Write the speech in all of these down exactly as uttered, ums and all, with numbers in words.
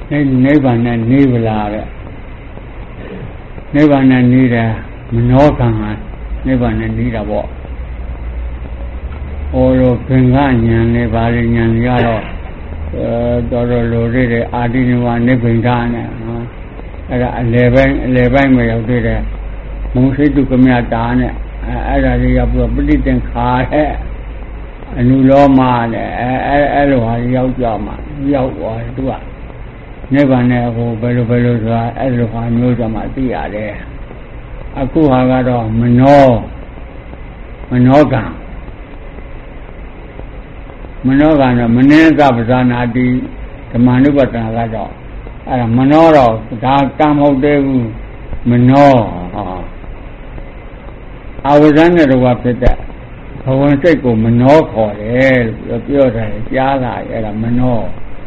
နိနိဗ္ဗာန်နဲ့နေဗလာတဲ့နိဗ္ဗာန်နဲ့နေတဲ့မနောကံဟာနိဗ္ဗာန်နဲ့နေတာပေါ့ဟိုလိုဘင်္ဂဉာဏ်နဲ့ဗာရိဉာဏ်တွေကတော့အဲတော်တော်လိုရတဲ့အာတိနဝနိဗ္ဗိန္ဒနဲ့နော်အဲ့ဒါအလယ်ပိုင်းအလယ်ပိုင်းမှာရောက်တဲ့မုံစိတုကမြတာနဲ့အဲ့ဒါတွေရောက်ပြီးပဋိသင်္ခါတဲ့အနုလောမနဲ့အဲအဲအဲ့လိုဟာရောက်ကြမှာရောက်သွားတယ်သူကနိဗ္ဗာန်နဲ့ဟိုဘယ်လိုဘယ်လိုဆိုတာအဲ့လိုဟာမျိုးကြမှာသိရတယ်အခုဟာကတော့မနောမနောကံမနောကံတော့မနိသပဇာနာတိဓမ္မနုပတ္တနာကတော့အဲ့ဒါမနောတော့ဒါကံမဟုတ်သေးဘူးမနောဟောအဝဇ္ဇနဲ့တော့ဖြစ်တဲ့ဘဝစိတ်ကိုမနောခေါ်တယ်လို့ပြောတယ်ကြားလာအဲ့ဒါမနော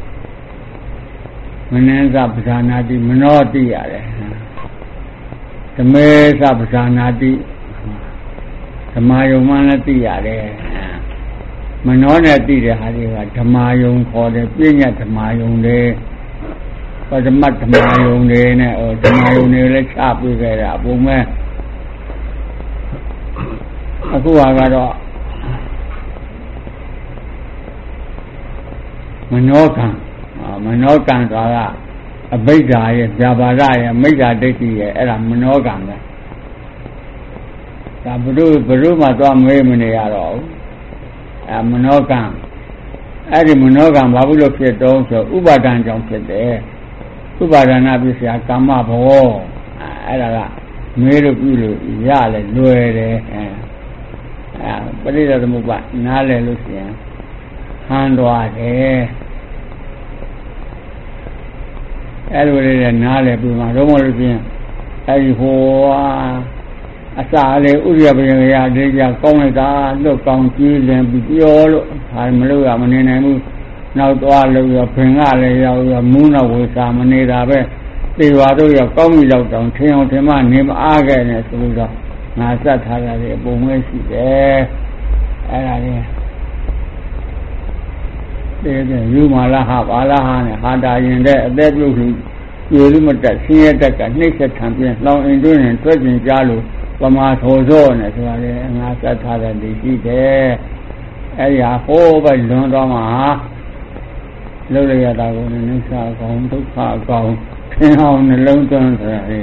မနိသပဇာနာတိမနောသိရတယ်ဓမေသပဇာနာတိဓမ္မယုံမှလည်းသိရတယ်မနောနဲ့သိတဲ့ဟာတွေကဓမ္မယုံခေါ်တယ်ပြည့်ညတ်ဓမ္မယုံတွေပထမဓမ္မယုံတွေနဲ့ဟိုဓမ္မယုံတွေလည်းချပြခဲ့တာပုံမဲ့အခုဟာကတော့မနောကံမနောကံဆိုတာကအဘိဓါရဲ့ဗျာပါဒရဲ့မိစ္ဆာဒိဋ္ဌိရဲ့အဲ့ဒါမနောကံပဲဒါဘုရုဘုရုမှသွားမေးမနေရတော့ဘူးအဲမနောကံအဲ့ဒီမနောကံဘာလို့ဖြစ်တော့ဆိုဥပါဒံကြောင့်ဖြစ်တယ်ဥပါဒနာပစ္စယကာမဘောအဲ့ဒါကမေးလို့ပြုလို့ရလဲလွယ်တယ်အဲအဲပရိသသမုပ္ပါနားလဲလို့ရှိရင်ဟန်သွားတယ်အဲ့လိုလေးနဲ့နားလဲပြီးမှတော့မလို့ပြင်အဲ့ဒီဟိုအစာလေးဥရိယပင်ရဒေကြကောင်းလိုက်တာလွတ်ကောင်းကြည့်လင်ပြီးပြောလို့ဒါမလို့ရမနေနိုင်ဘူးနောက်သွားလို့ရဖင်ကလည်းရောက်ရမူးနောက်ဝေစာမနေတာပဲတေဝါတို့ရကောင်းပြီလောက်တောင်ထင်အောင်ထင်မှနေမအားခဲ့နဲ့ဆိုတော့ငါစက်ထားတာလေအပုံမဲရှိတယ်အဲ့ဒါလေးတဲ့တဲ့ယူမာလာဟာဘာလာဟာနဲ့ဟာတာရင်တဲ့အသက်ပြုတ်လို့ပြေလို့မတက်ဆင်းရဲတက်ကနှိမ့်ဆက်ထံပြန်လောင်အင်းတွင်းနဲ့တွက်ကျင်ကြားလို့ပမာထောစောနဲ့ဆိုတာလေငါစက်ထားတဲ့ဒီရှိတယ်အဲ့ဒီဟာဟိုးပဲလွန်သွားမှာလုံးရရတာကိုနိစ္စအကောင်ဒုက္ခအကောင်ထင်အောင်နှလုံးသွင်းဆိုတာလေ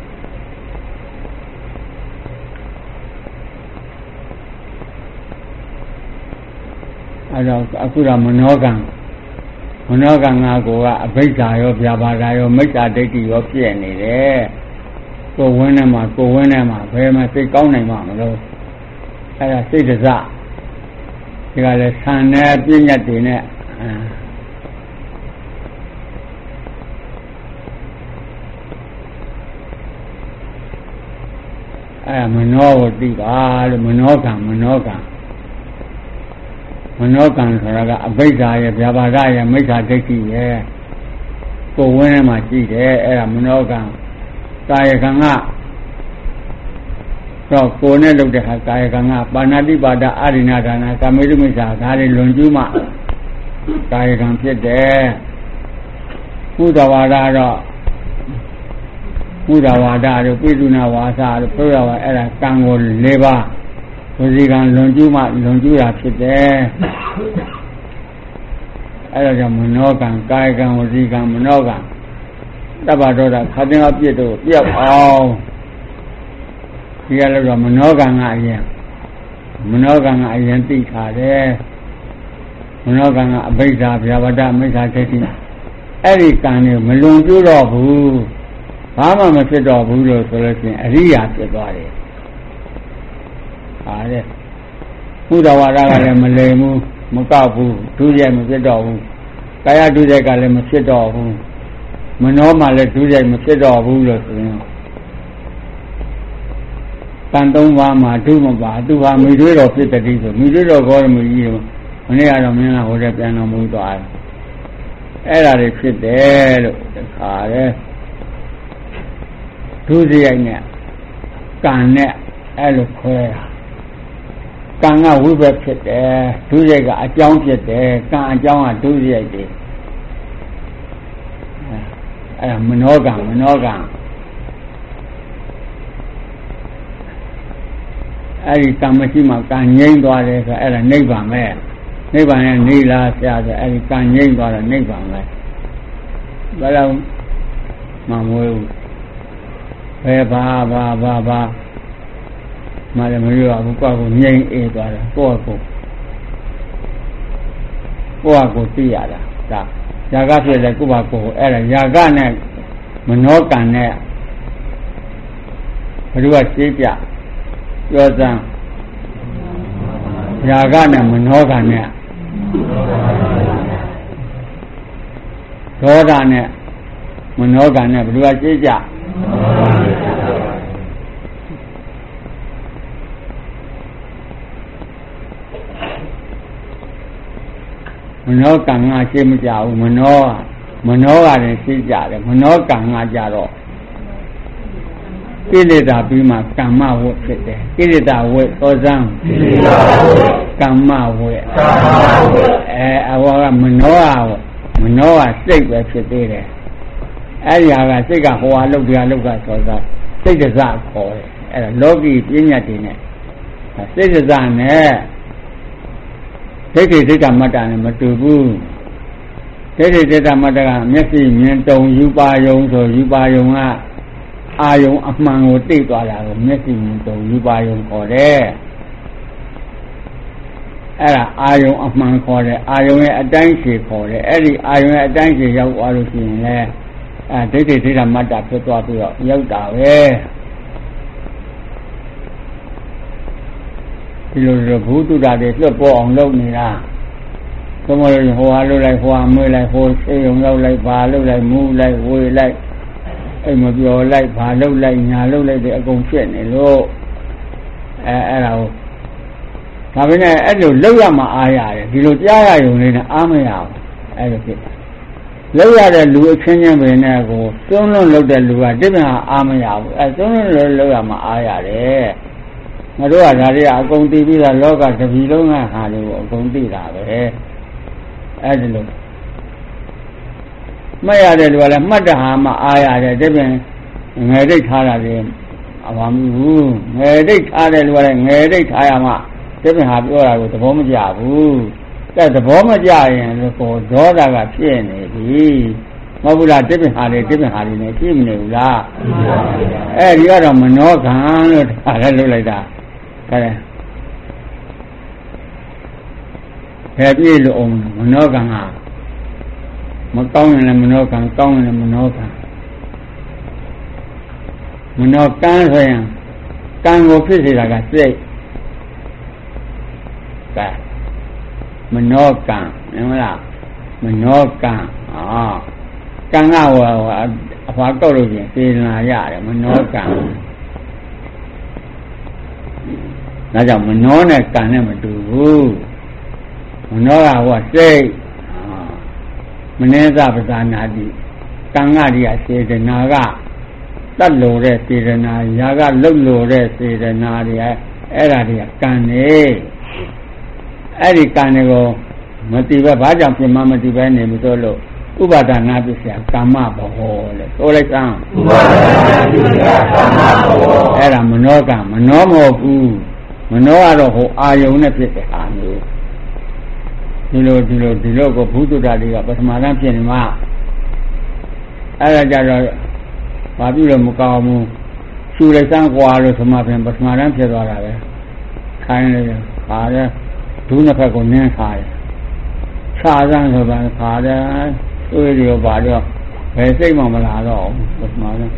အဲ့တော့အခုတော့မနောကံမနောကံငါကိုကအဘိဓါရောဗျာပါဒာရောမိစ္ဆာဒိဋ္ဌိရောပြည့်နေတယ်ကိုဝင်းထဲမှာကိုဝင်းထဲမှာဘယ်မှာစိတ်ကောင်းနိုင်မှာမလို့အဲ့ဒါစိတ်တစဒီကလည်းဆံနဲ့ပြည့်ညတ်တွေနဲ့အဲ့မနောကိုသိပါလို့မနောကံမနောကံမနောကံဆိုတာကအဘိဓါရဲ့ဗျာပါဒရဲ့မိစ္ဆာဒိဋ္ဌိရဲ့ကိုဝင်းထဲမှာရှိတယ်အဲ့ဒါမနောကံကာယကံကတော့ကိုယ်နဲ့လုပ်တဲ့ဟာကာယကံကပါဏာတိပါဒအာရိဏဒါနကာမေတုမိစ္ဆာဒါတွေလွန်ကျူးမှကာယကံဖြစ်တယ်ကုသဝါဒတော့ကုသဝါဒတို့ပိသုနာဝါစာတို့ပြောရပါအဲ့ဒါကံကို၄ပါးဝစီကံလွန်ကျူးမှလွန်ကျူးတာဖြစ်တယ်အဲ့ဒါကြောင့်မနောကံကာယကံဝစီကံမနောကံတပ္ပဒေါတာခါတင်အပြစ်တို့ပြောက်အောင်ဒီကလည်းတော့မနောကံကအရင်မနောကံကအရင်သိထားတယ်မနောကံကအဘိဓါဗျာပါဒမိစ္ဆာဒိဋ္ဌိအဲ့ဒီကံတွေမလွန်ကျူးတော့ဘူးဘာမှမဖြစ်တော့ဘူးလို့ဆိုလို့ရှိရင်အရိယာဖြစ်သွားတယ်ဟာတဲ့ဘုဒ္ဓဝါဒကလည်းမလိမ်ဘူးမကောက်ဘူးဒုစရိုက်မဖြစ်တော့ဘူးကာယဒုစရိုက်ကလည်းမဖြစ်တော့ဘူးမနောမှလည်းဒုစရိုက်မဖြစ်တော့ဘူးလို့ဆိုရင်တန်သုံးပါးမှာဒုမပါသူဟာမိတွေးတော်ဖြစ်တည်းဆိုမိတွေးတော်ကောရမကြီးမနေ့ကတော့မင်းကဟိုတဲ့ပြန်တော်မူသွားတယ်အဲ့ဒါတွေဖြစ်တယ်လို့တခါတဲ့ဒုစရိုက်နဲ့ကံနဲ့အဲ့လိုခွဲတာကံကဝိဘက်ဖြစ်တယ်ဒုစရိုက်ကအကြောင်းဖြစ်တယ်ကံအကြောင်းကဒုစရိုက်တွေအဲ့ဒါမနောကံမနောကံအဲ့ဒီကံမရှိမှကံငြိမ့်သွားတယ်ဆိုအဲ့ဒါနိဗ္ဗာန်ပဲနိဗ္ဗာန်ရဲ့နေလားဆရာဆိုအဲ့ဒီကံငြိမ့်သွားတာနိဗ္ဗာန်ပဲဘယ်တော့မှမဝေးဘူးဘယ်ဘာဘာဘာဘာမှလည်းမပြောဘူးကိုယ့်ကိုငြိမ့်အေးသွားတာကိုယ့်ကိုကိုယ့်ကိုသိရတာဒါຢာကဖြစ်တယ်ကိုယ့်ဘာကိုယ်အဲ့ဒါຢာကနဲ့မနောကံနဲ့ဘယ်သူကရှင်းပြပြောစမ်းຢာကနဲ့မနောကံနဲ့ဒေါသနဲ့မနောကံနဲ့ဘယ်သူကရှင်းပြမနောကံကရှင်းမကြဘူးမနောမနောကလည်းရှင်းကြတယ်မနောကံကကြတော့ကိလေသာပြီးမှကမ္မဝတ်ဖြစ်တယ်ကိလေသာဝတ်သောဇံကိလေသာဝတ်ကမ္မဝတ်ကမ္မဝတ်အဲအဝါကမနောကမနောကစိတ်ပဲဖြစ်သေးတယ်အဲ့ဒီဟာကစိတ်ကဟိုဟာလောက်တရားလောက်ကသောဇံစိတ်တစခေါ်တယ်အဲ့ဒါလောကီပညာတွေနဲ့စိတ်တစနဲ့ဒိဋ္ဌိဒိဋ္ဌမတ္တနဲ့မတူဘူးဒိဋ္ဌိဒိဋ္ဌမတ္တကမျက်စိမြင်တုံယူပါယုံဆိုယူပါယုံကအာယုံအမှန်ကိုသိသွားတာကိုမျက်စိမြင်တုံယူပါယုံခေါ်တယ်အဲ့ဒါအာယုံအမှန်ခေါ်တယ်အာယုံရဲ့အတိုင်းရှည်ခေါ်တယ်အဲ့ဒီအာယုံရဲ့အတိုင်းရှည်ရောက်သွားလို့ရှိရင်လေအဲဒိဋ္ဌိဒိဋ္ဌမတ္တဖြစ်သွားပြီးတော့ရောက်တာပဲဒီလိုလိုဘုဒ္ဓတာတွေလွတ်ပေါ်အောင်လုပ်နေတာဘုမလို့ဟိုဟာလုပ်လိုက်ဟိုဟာမွေးလိုက်ဟိုဆေးရုံရောက်လိုက်ဘာလုပ်လိုက်မူးလိုက်ဝေးလိုက်အိမ်မပြောလိုက်ဘာလုပ်လိုက်ညာလုပ်လိုက်တဲ့အကုန်ဖြစ်နေလို့အဲအဲ့ဒါကိုဒါပေမဲ့အဲ့လိုလုပ်ရမှအားရတယ်ဒီလိုကြားရရုံလေးနဲ့အားမရဘူးအဲ့လိုဖြစ်လုပ်ရတဲ့လူအချင်းချင်းပဲနဲ့ကိုသွန်းလွန်လုပ်တဲ့လူကတိပ္ပံအားမရဘူးအဲသွန်းလွန်လုပ်လုပ်ရမှအားရတယ်ငါတို့ကဒါတွေကအကုန်သိပြီးသားလောကတပြီလုံးကဟာလို့အကုန်သိတာပဲအဲ့ဒီလိုမှတ်ရတဲ့လူကလည်းမှတ်တဲ့ဟာမှအားရတယ်ဒါပြန်ငယ်ဒိတ်ထားတာတွေအမှန်ဘူးငယ်ဒိတ်ထားတဲ့လူကလည်းငယ်ဒိတ်ထားရမှဒါပြန်ဟာပြောတာကိုသဘောမကျဘူးတဲ့သဘောမကျရင်ကိုဒေါသကဖြစ်နေပြီမဟုတ်ဘူးလားဒါပြန်ဟာတွေဒါပြန်ဟာတွေနဲ့ကြည့်မနေဘူးလားအဲ့ဒီကတော့မနောကံလို့ဒါလည်းလုပ်လိုက်တာဟုတ်တယ်ဘယ်ပြည့်လို့အောင်မနောကံကမကောင်းရင်လည်းမနောကံကောင်းရင်လည်းမနောကံမနောကံဆိုရင်ကံကိုဖြစ်စေတာကစိတ်ကဲမနောကံဟုတ်မလားမနောကံအာကံကဟိုအဖွာကောက်လို့ပြင်စေနာရတယ်မနောကံဒါကြောင့်မနောနဲ့ကံနဲ့မတူဘူးမနောကဟိုစိတ်မနှဲသပဇာနာတိကံကဒီကစေတနာကတတ်လို့တဲ့စေတနာຢာကလှုပ်လို့တဲ့စေတနာတွေအဲ့ဒါတွေကကံနေအဲ့ဒီကံတွေကိုမတိပဲဘာကြောင့်ပြင်မမတိပဲနေမလို့လို့ဥပါဒနာပစ္စယကမ္မဘောလေဆိုလိုက်စမ်းဥပါဒနာပစ္စယကမ္မဘောအဲ့ဒါမနောကမနောမဟုတ်ဘူးမနောကတော့ဟိုအာယုံနဲ့ဖြစ်တဲ့အာမျိုးဒီလိုဒီလိုဒီလိုကိုဘုဒ္ဓတာတွေကပထမတန်းဖြစ်နေမှာအဲ့ဒါကြတော့ဘာပြုလို့မကောင်းဘူးရှူလိုက်စမ်းကွာလို့ဆိုမှပြန်ပထမတန်းဖြစ်သွားတာပဲခိုင်းတယ်ခါတယ်ဒုနှစ်ဖက်ကိုနင်းခါတယ်ခြားစမ်းဆိုပါခါတယ်တွေးရောပါတော့ဘယ်စိတ်မှမလာတော့ပထမတန်း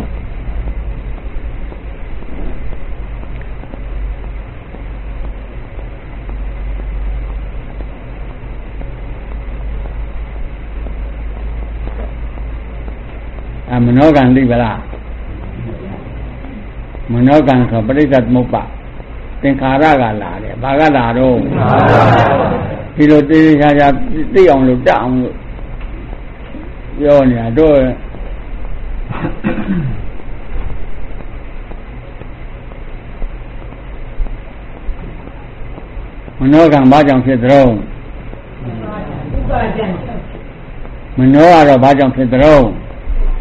အမနောကံသိပါလားမနောကံဆိုပရိစ္ဆေသမုပ္ပါသင်္ခါရကလာတယ်ဘာကလာတော့ဒီလိုသိချာချာသိအောင်လို့တတ်အောင်လို့ပြောနေတာတော့မနောကံဘာကြောင့်ဖြစ်သလဲမနောကတော့ဘာကြောင့်ဖြစ်သလဲ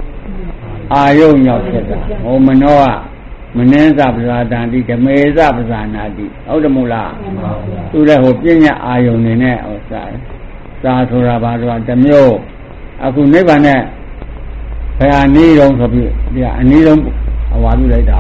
အာယုံရောက်ဖြစ်တာဟိုမနောကမနှင်းစပဇာတန်တိဓမေစပဇာနာတိဟုတ်တယ်မို့လားသူလည်းဟိုပြဉ္ညာအာယုံနေနဲ့ဟိုစားစာဆိုတာဘာလို့တမျိုးအခုနိဗ္ဗာန်နဲ့ဘယ်အနည်းဆုံးဆိုပြီးဒီအနည်းဆုံးဟောပြလိုက်တာ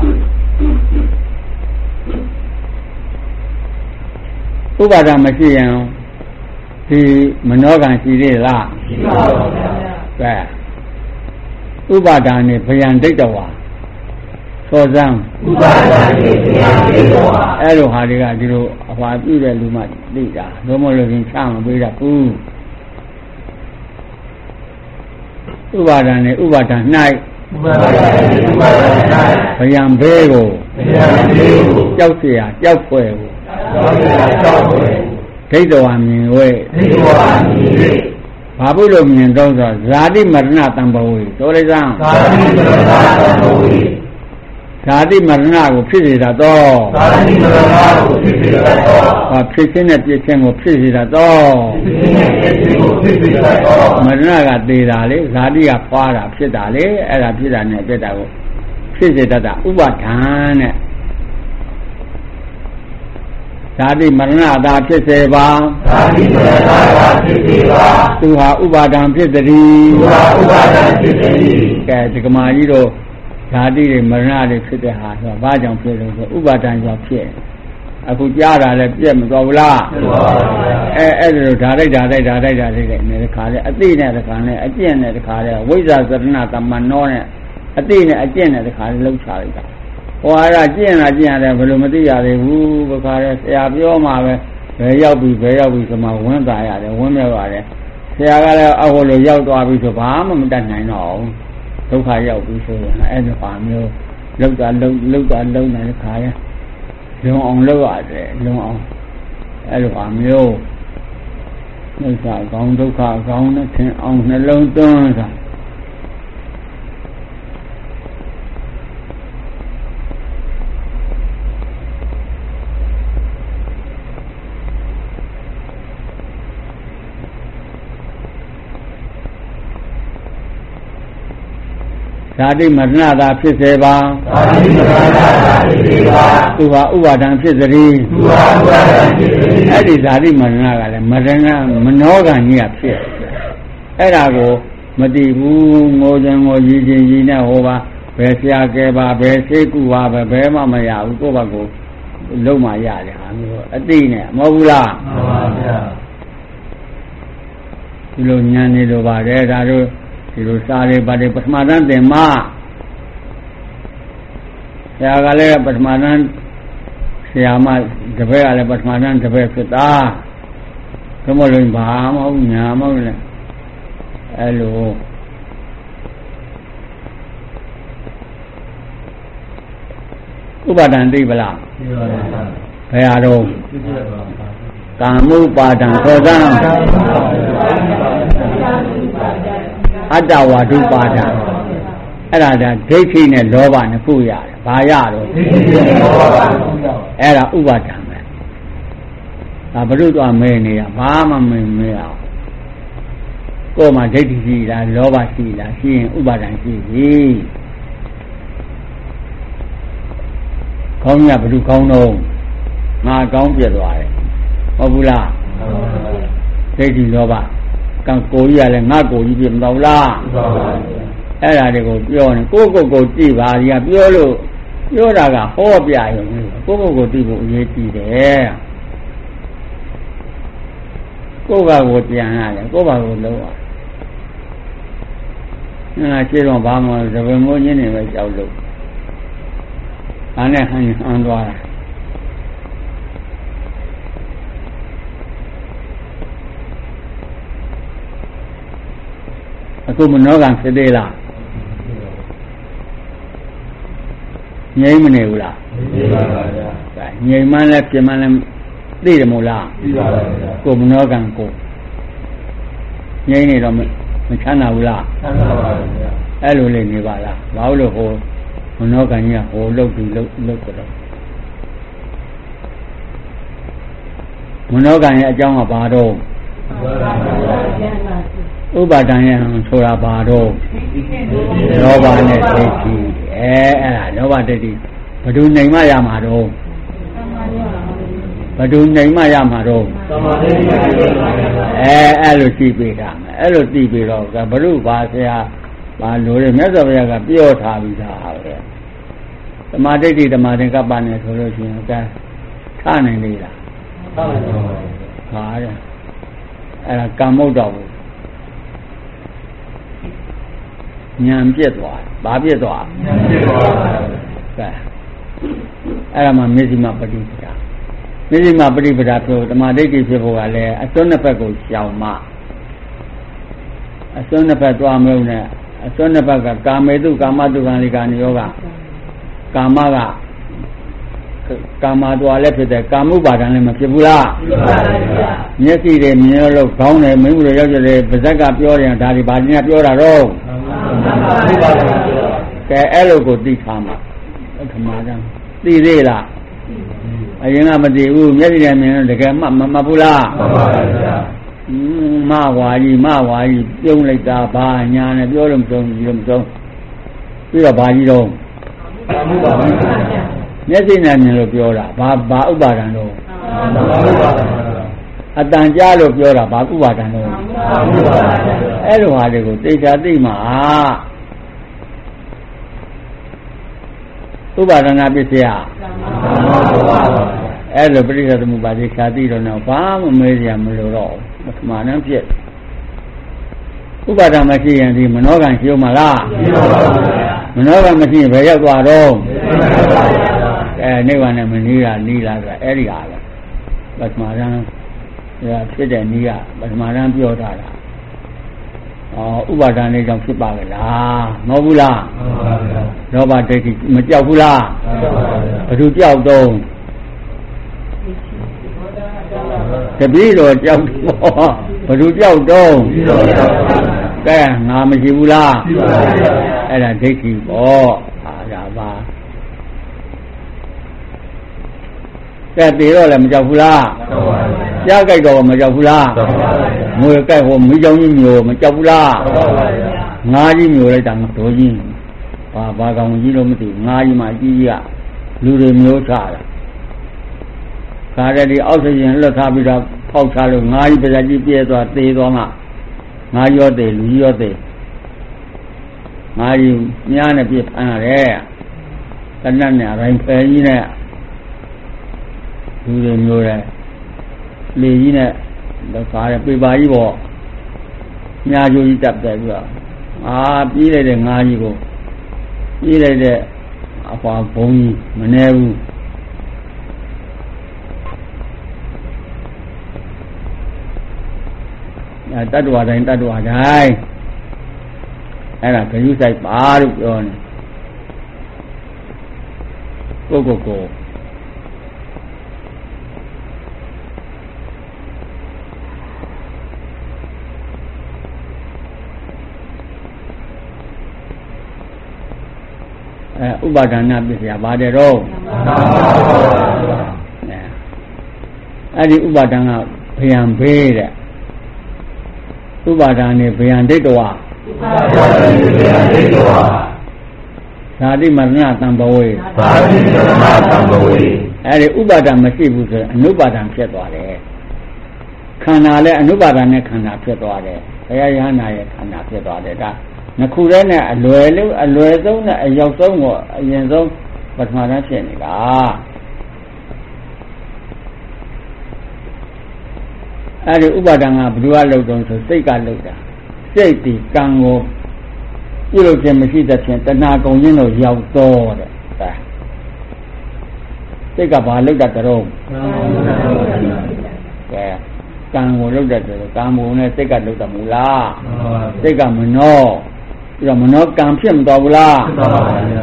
ဥပါဒမရှိရင်ဒီမနောကံရှိသေးလားရှိပါဘူးဗျာကဲဥပါဒနဲ့ဗျံဒိဋ္ဌဝါသောဇံဥပါဒနဲ့ဗျံဒိဋ္ဌဝါအဲ့လိုဟာတွေကဒီလိုအဟွာပြည့်တဲ့လူမှသိတာဘယ်မလို့ရင်ချမပေးတာဘူးဥပါဒနဲ့ဥပါဒ၌ဥပါဒနဲ့ဥပါဒ၌ဗျံဘေးကိုဗျံဘေးကိုကြောက်เสียကြောက်ဖွယ်ကိုကြောက်เสียကြောက်ဖွယ်ဒိဋ္ဌဝါမြင်ဝဲဒိဋ္ဌဝါမြင်ဝဲဘာဖြစ်လို့မြင်တော့ဆိုဇာတိမရဏတံပဝေတော်လိုက်စမ်းဇာတိမရဏတံပဝေဇာတိမရဏကိုဖြစ်စေတာတော့ဇာတိမရဏကိုဖြစ်စေတာတော့ဟာဖြစ်ခြင်းနဲ့ပြည့်ခြင်းကိုဖြစ်စေတာတော့ဖြစ်ခြင်းနဲ့ပြည့်ခြင်းကိုဖြစ်စေတာတော့မရဏကသေးတာလေဇာတိကဖွာတာဖြစ်တာလေအဲ့ဒါဖြစ်တာနဲ့ပြည့်တာကိုဖြစ်စေတတ်တာဥပါဒံနဲ့ဇာတိမရဏသာဖြစ်စေပါဇာတိမရဏသာဖြစ်စေပါသူဟာဥပါဒံဖြစ်သည်သူဟာဥပါဒံဖြစ်သည်ကဲဒီကမာကြီးတို့ဇာတိတွေမရဏတွေဖြစ်တဲ့ဟာဆိုဘာကြောင့်ဖြစ်လို့ဆိုဥပါဒံကြောင့်ဖြစ်အခုကြားတာလည်းပြည့်မသွားဘူးလားမှန်ပါဗျာအဲအဲ့ဒါလို့ဓာတိုက်ဓာတိုက်ဓာတိုက်ဓာတိုက်တဲ့နေတခါလဲအသိနဲ့တခါလဲအကျင့်နဲ့တခါလဲဝိဇ္ဇာသရဏတမနောနဲ့အသိနဲ့အကျင့်နဲ့တခါလဲလှုပ်ချလိုက်တာဟောအဲ့ဒါကျင့်လာကျင့်ရတယ်ဘယ်လိုမသိရသေးဘူးဘခါလဲဆရာပြောမှပဲဘယ်ရောက်ပြီဘယ်ရောက်ပြီဆိုမှဝန်းသာရတယ်ဝန်းမြောက်ရတယ်ဆရာကလည်းအဟိုလိုရောက်သွားပြီဆိုဘာမှမတတ်နိုင်တော့ဘူးဒုက္ခရောက်ပြီဆိုရင်အဲ့ဒီပါမျိုးလောက်တာလုံလောက်တာလုံနေတဲ့ခါရလုံအောင်လောက်ရတယ်လုံအောင်အဲ့လိုပါမျိုးဒုက္ခကောင်းဒုက္ခကောင်းနဲ့သင်အောင်နှလုံးသွင်းတာဇာတိမရဏသာဖြစ်စေပါဇာတိမရဏသာဖြစ်စေပါသူဟာဥပါဒံဖြစ်သည်သူဟာဥပါဒံဖြစ်သည်အဲ့ဒီဇာတိမရဏကလည်းမရဏမနောကံကြီးကဖြစ်အဲ့ဒါကိုမတည်ဘူးငိုကြငိုရည်ချင်းရည်နဲ့ဟောပါဘယ်ဆရာကဲပါဘယ်စိတ်ကူပါပဲဘယ်မှမရဘူးကိုယ့်ဘက်ကိုလုံးမရတယ်ဟာမျိုးအတိနဲ့မဟုတ်ဘူးလားမှန်ပါဗျာဒီလိုဉာဏ်နေလိုပါတယ်ဒါတို့ဒီလိုစားရပါတယ်ပထမတန်းသင်မဆရာကလည်းပထမတန်းဆရာမတပည့်ကလည်းပထမတန်းတပည့်ဖြစ်တာဘယ်မလို့ဘာမဟုတ်ညာမဟုတ်လဲအဲ့လိုဥပါဒံသိပလားသိပါပါဘယ်ဟာတော့ကာမုပါဒံသောသံအတ္တဝါဒုပါဒံအဲ့ဒါဒါဒိဋ္ဌိနဲ့လောဘနှစ်ခုရတယ်ဘာရတော့ဒိဋ္ဌိနဲ့လောဘအဲ့ဒါဥပါဒံပဲဒါဘုရုသွားမဲနေတာဘာမှမမဲအောင်ကိုယ်မှာဒိဋ္ဌိရှိလားလောဘရှိလားရှိရင်ဥပါဒံရှိပြီကောင်းရဘုရုကောင်းတော့ငါကောင်းပြတ်သွားတယ်ဟုတ်ဘူးလားဒိဋ္ဌိလောဘကံကိုကြီးရလဲငါကိုကြီးပြမတော်လားအဲ့ဒါတွေကိုပြောနေကိုကိုကိုကြည့်ပါဒီကပြောလို့ပြောတာကဟောပြရုံကိုကိုကိုကြည့်ဖို့အရေးကြီးတယ်ကိုကကိုပြန်ရတယ်ကိုပါကိုလုံးရငါရှင်းတော့ဘာမှသဘင်မိုးညင်းနေပဲကြောက်လို့ဒါနဲ့ဟန်ဟန်သွားတာအခုမနောကံဖြစ်သေးလားငြိမ့်မနေဘူးလားသိပါပါဗျာငြိမ့်မှလည်းပြင်မှလည်းသိတယ်မို့လားသိပါပါဗျာကိုမနောကံကိုငြိမ့်နေတော့မချမ်းသာဘူးလားချမ်းသာပါဗျာအဲ့လိုလေးနေပါလားဘာလို့ဟိုမနောကံကြီးကဟိုလုတ်ပြီးလုတ်လုတ်ကြတော့မနောကံရဲ့အကြောင်းကဘာတော့ဥပါဒံရဲ့ဆိုတာဘာတော့လောဘနဲ့ဒိဋ္ဌိအဲအဲ့ဒါလောဘဒိဋ္ဌိဘယ်သူနိုင်မှရမှာတော့ဘယ်သူနိုင်မှရမှာတော့အဲအဲ့လိုသိပေးတာမယ်အဲ့လိုသိပြီးတော့ဘုရုဘာဆရာဘာလို့လဲမြတ်စွာဘုရားကပြောထားပြီးသားပဲသမာဓိဋ္ဌိသမာသင်္ကပ္ပနဲ့ဆိုလို့ရှိရင်ကဲထနိုင်လေလားထနိုင်ပါဘူးဟာတဲ့အဲ့ဒါကမ္မုတ်တော်ဘူးဉာဏ်ပြည့်သွားဘာပြည့်သွားဉာဏ်ပြည့်သွားကဲအဲ့ဒါမှမေဇိမပฏิပဒါမေဇိမပฏิပဒါဆိုသမာဓိဋ္ဌိဖြစ်ဖို့ကလည်းအစွန်းနှစ်ဖက်ကိုရှောင်မှအစွန်းနှစ်ဖက်သွားမလို့နဲ့အစွန်းနှစ်ဖက်ကကာမေတုကာမတုခံလိကာနိယောကကာမကကာမတော်လည်းဖြစ်တယ်ကာမုပါဒံလည်းမဖြစ်ဘူးလားဖြစ်ပါဘူးဗျာမျက်စိတွေမြင်လို့ခေါင်းနဲ့မင်းတို့ရောက်ကြတယ်ပါဇက်ကပြောတယ်ဒါဒီဘာကြီးကပြောတာတော့ကဲအဲ့လိုကိုသိထားမှာခမားတန်းသိသေးလားအရင်ကမသိဘူးမျက်စိနဲ့မြင်လို့တကယ်မှမမှတ်ဘူးလားမှန်ပါဗျာอืมမဝါကြီးမဝါကြီးပြုံးလိုက်တာဘာညာနဲ့ပြောလို့မဆုံးဘူးလို့မဆုံးပြီးတော့ဘာကြီးတော့ကာမုပါဒံမျက်စိနဲ့မြင်လို့ပြောတာဘာဘာဥပါဒံတော့အတန်ကြားလို့ပြောတာဘာဥပါဒံတော့အဲ့လိုဟာတွေကိုသိချာသိမှာဥပါဒနာပစ္စယအဲ့လိုပရိစ္ဆေသမုပ္ပါဒိခာသိတော့တော့ဘာမှမေးရမလို့တော့ပထမနှံဖြစ်ဥပါဒံမရှိရင်ဒီမနောကံရှိဦးမလားရှိပါပါဘုရားမနောကံမရှိရင်ဘယ်ရောက်သွားတော့အဲနိဗ္ဗာန်နဲ့မနီးတာနီးလာဆိုအဲ့ဒီဟာပဲပထမရန်ဖြစ်တဲ့နီးကပထမရန်ပြောထားတာဩဥပါဒဏ်လေးကြောင့်ဖြစ်ပါကလားမဟုတ်ဘူးလားမှန်ပါဗျာလောဘဒိဋ္ဌိမကြောက်ဘူးလားမှန်ပါဗျာဘယ်သူကြောက်တော့တပည့်တော်ကြောက်တော့ဘယ်သူကြောက်တော့ကဲငါမရှိဘူးလားရှိပါဗျာအဲ့ဒါဒိဋ္ဌိပေါ့အားဒါပါကဲတေတော့လည်းမကြောက်ဘူးလားကြောက်ပါဘူးကြားကြိုက်တော့မကြောက်ဘူးလားကြောက်ပါဘူးငွေကြိုက်ဟိုမိကြောင်ကြီးမျိုးမကြောက်ဘူးလားကြောက်ပါဘူးငါးကြီးမျိုးလိုက်တာမတော်ကြီးဘာဘာကောင်ကြီးလို့မသိဘူးငါးကြီးမှအကြီးကြီးကလူတွေမျိုးချတာခါတဲ့ဒီအောက်ဆီဂျင်လွတ်ထားပြီးတော့ဖောက်ချလို့ငါးကြီးပါးကြီးပြဲသွားသေသွားမှငါးရောသေးလူရောသေးငါးကြီးမြားနဲ့ပြဖမ်းရတယ်တနတ်နဲ့အတိုင်းဖယ်ကြီးနဲ့လူတွေမျိုးတဲ့လေကြီးနဲ့တော့ကားရပေပါကြီးပေါ့ညာကျိုးကြီးတက်တယ်ပြီးတော့အာပြေးလိုက်တဲ့ငါးကြီးကိုပြေးလိုက်တဲ့အဖွာဘုံကြီးမနေဘူးအဲတတ္တဝါတိုင်းတတ္တဝါတိုင်းအဲ့ဒါဂရုစိုက်ပါလို့ပြောနေကိုကိုကိုအဲဥပါဒနာပစ္စယပါတယ်တော့အဲ့ဒီဥပါဒံကဘယံဘေးတဲ့ဥပါဒံနဲ့ဘယံဒိဋ္ဌဝါဥပါဒံနဲ့ဘယံဒိဋ္ဌဝါဇာတိမရဏတံဘဝေဇာတိမရဏတံဘဝေအဲ့ဒီဥပါဒံမရှိဘူးဆိုရင်အနုပါဒံဖြစ်သွားတယ်ခန္ဓာလည်းအနုပါဒံနဲ့ခန္ဓာဖြစ်သွားတယ်ဘုရားယဟနာရဲ့ခန္ဓာဖြစ်သွားတယ်ဒါနှစ်ခုတည်းနဲ့အလွယ်လို့အလွယ်ဆုံးနဲ့အရောက်ဆုံးကိုအရင်ဆုံးပထမတန်းဖြစ်နေတာအဲ့ဒီဥပါဒံကဘယ်သူကလုပ်တော့ဆိုစိတ်ကလုပ်တာစိတ်ဒီကံကိုပြုလုပ်ခြင်းမရှိတဲ့ဖြင့်တဏှာကုန်ခြင်းတို့ရောက်တော့တဲ့ဒါစိတ်ကဘာလုပ်တတ်ကြတော့ကဲကံကိုလုပ်တတ်တယ်ကံမုံနဲ့စိတ်ကလုပ်တတ်မူလားစိတ်ကမနောပြီးတော့မနောကံဖြစ်မတော်ဘူးလားဖြစ်ပါပါဗျာ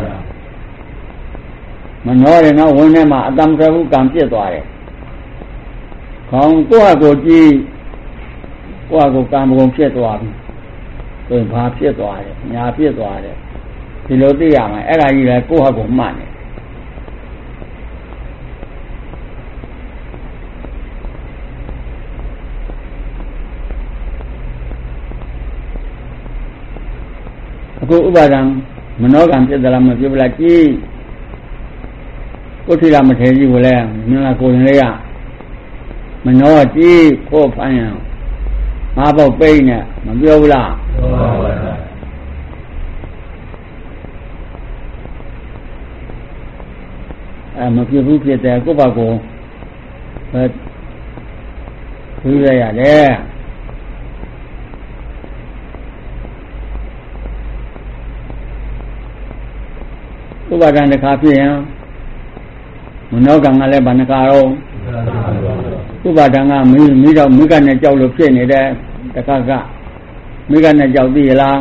မနောတယ်နော်ဝင်ထဲမှာအတ္တမထွက်ဘူးကံဖြစ်သွားတယ်ခေါင်းကိုယ့်ဟာကိုယ်ကြည့်ကိုယ့်ဟာကိုယ်ကံမုံဖြစ်သွားပြီဆိုရင်ဘာဖြစ်သွားတယ်ညာဖြစ်သွားတယ်ဒီလိုသိရမယ်အဲ့ဒါကြီးလည်းကိုယ့်ဟာကိုယ်မှတ်နေအခုဥပါဒံမနောကံဖြစ်သလားမဖြစ်ဘူးလားကြည့်ကိုယ်ထီလာမထဲကြီးကိုလည်းမင်းလားကိုရင်လေးရမနောကြည့်ဖို့ဖမ်းရအောင်ငါပေါ့ပိတ်နဲ့မပြောဘူးလားပြောပါဘူးအဲမဖြစ်ဘူးဖြစ်တယ်ကိုယ့်ဘာကိုအဲသူရရတယ်ဥပါဒံတစ်ခါဖြစ်ရင်မနောကံကလည်းဗန္နကာရောဥပါဒံကမိမိတော့မိကနဲ့ကြောက်လို့ဖြစ်နေတဲ့တခါကမိကနဲ့ကြောက်သိရလား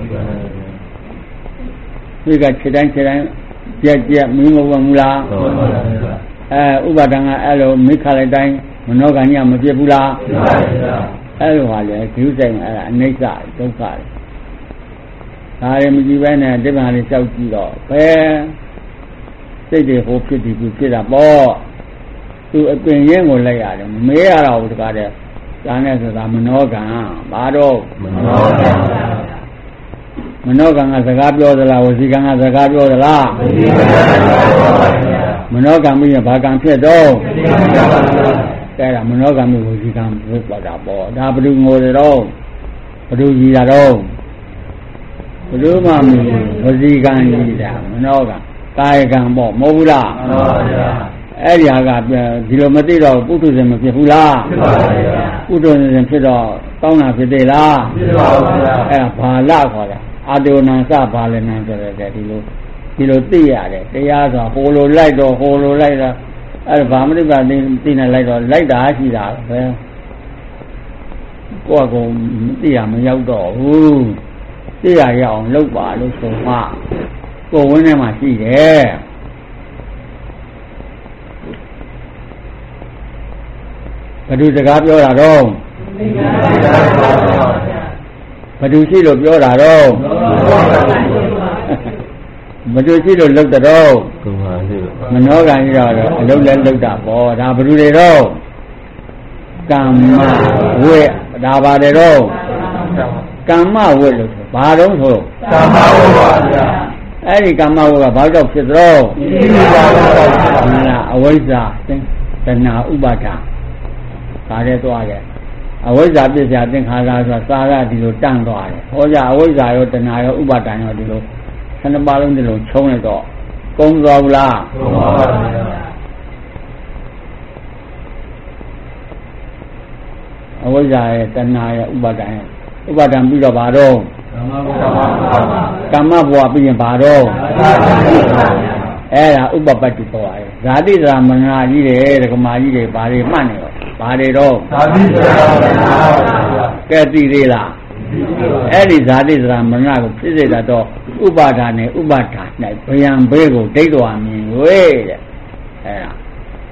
မိကခြေတိုင်းခြေတိုင်းကြက်ကြက်မိမဝင်ဘူးလားအဲဥပါဒံကအဲ့လိုမိခလိုက်တိုင်းမနောကံကြီးမဖြစ်ဘူးလားအဲ့လိုဟာလေဒီဥစ္စာကအဲ့ဒါအနိစ္စဒုက္ခတွေဒါရမကြည့်ပဲနဲ့ဒီဘာလေးလျှောက်ကြည့်တော့ဘယ်စိတ်တွေဟိုဖြစ်ဒီဖြစ်တာပေါ့သူအပင်ရင်းကိုလိုက်ရတယ်မေးရတော့တကားတဲ့ဒါနဲ့ဆိုတာမနောကံဘာတော့မနောကံမနောကံကစကားပြောသလားဝစီကံကစကားပြောသလားဝစီကံကစကားပြောပါဗျာမနောကံပြီးရင်ဘာကံဖြစ်တော့ဝစီကံပါဗျာအဲ့ဒါမနောကံပြီးဝစီကံဖြစ်သွားတာပေါ့ဒါဘယ်သူငိုတယ်တော့ဘယ်သူကြီးတာတော့ဘယ်သူမှမဝစီကံကြီးတာမနောကံကာယကံပေါ့မဟုတ်ဘူးလားမှန်ပါဗျာအဲ့ဒီဟာကဒီလိုမသိတော့ပုထုဇဉ်မဖြစ်ဘူးလားဖြစ်ပါဗျာပုထုဇဉ်ဖြစ်တော့တောင်းတာဖြစ်သေးလားဖြစ်ပါဗျာအဲ့ဒါဘာလခေါ်တာအာတေဝနံစဘာလနံဆိုတဲ့ဒီလိုဒီလိုသိရတယ်တရားဆိုဟိုလိုလိုက်တော့ဟိုလိုလိုက်တော့အဲ့ဒါဗာမဏိပါသိသိနေလိုက်တော့လိုက်တာရှိတာပဲကိုယ့်အကုန်သိရမရောက်တော့ဘူးသိရရအောင်လုပ်ပါလို့ဆိုမှကိုယ်ဝင်းထဲမှာရှိတယ်ဘယ်သူစကားပြောတာတော့ဘယ်သူရှိလို့ပြောတာတော့ဘယ်သူရှိလို့လုပ်တဲ့တော့မနောကံကြီးတော့အလုံးလဲလုပ်တာပေါ့ဒါဘယ်သူတွေတော့ကမ္မဝိဒါပါတယ်တော့ကမ္မဝိလို့ဆိုဘာတော့ဆိုကမ္မဝိပါဗျာအဲ့ဒီကမ္မဝိကဘာကြောင့်ဖြစ်တော့ဒီပါဗျာအဝိဇ္ဇာသင်္တဏဥပါဒဒါလည်းသွားတယ်အဝိဇ္ဇာပြစ္ဆာသင်္ခါရဆိုတာသာရဒီလိုတန့်သွားတယ်ဟောကြအဝိဇ္ဇာရောတဏှာရောဥပါဒံရောဒီလိုဆန္ဒပါလုံးဒီလိုချုံးလိုက်တော့ကုန်းသွားဘူးလားကုန်းပါပါဘုရားအဝိဇ္ဇာရဲ့တဏှာရဲ့ဥပါဒံရဲ့ဥပါဒံပြီးတော့ဘာတော့ကမ္မဘဝပြီးရင်ဘာတော့အဲ့ဒါဥပပတ္တိဘဝရဲ့ဇာတိဇာမနာကြီးတယ်ဒကမာကြီးတွေဘာတွေမှတ်နေတော့ဘာတွေတော့ဇာတိဇာမနာကဲသိသေးလားအဲ့ဒီဇာတိဇာမနာကိုဖြစ်စေတာတော့ဥပါဒာနဲ့ဥပါဒာ၌ဗယံဘေးကိုဒိဋ္ဌဝါမြင်ဝေးတဲ့အဲ့ဒါ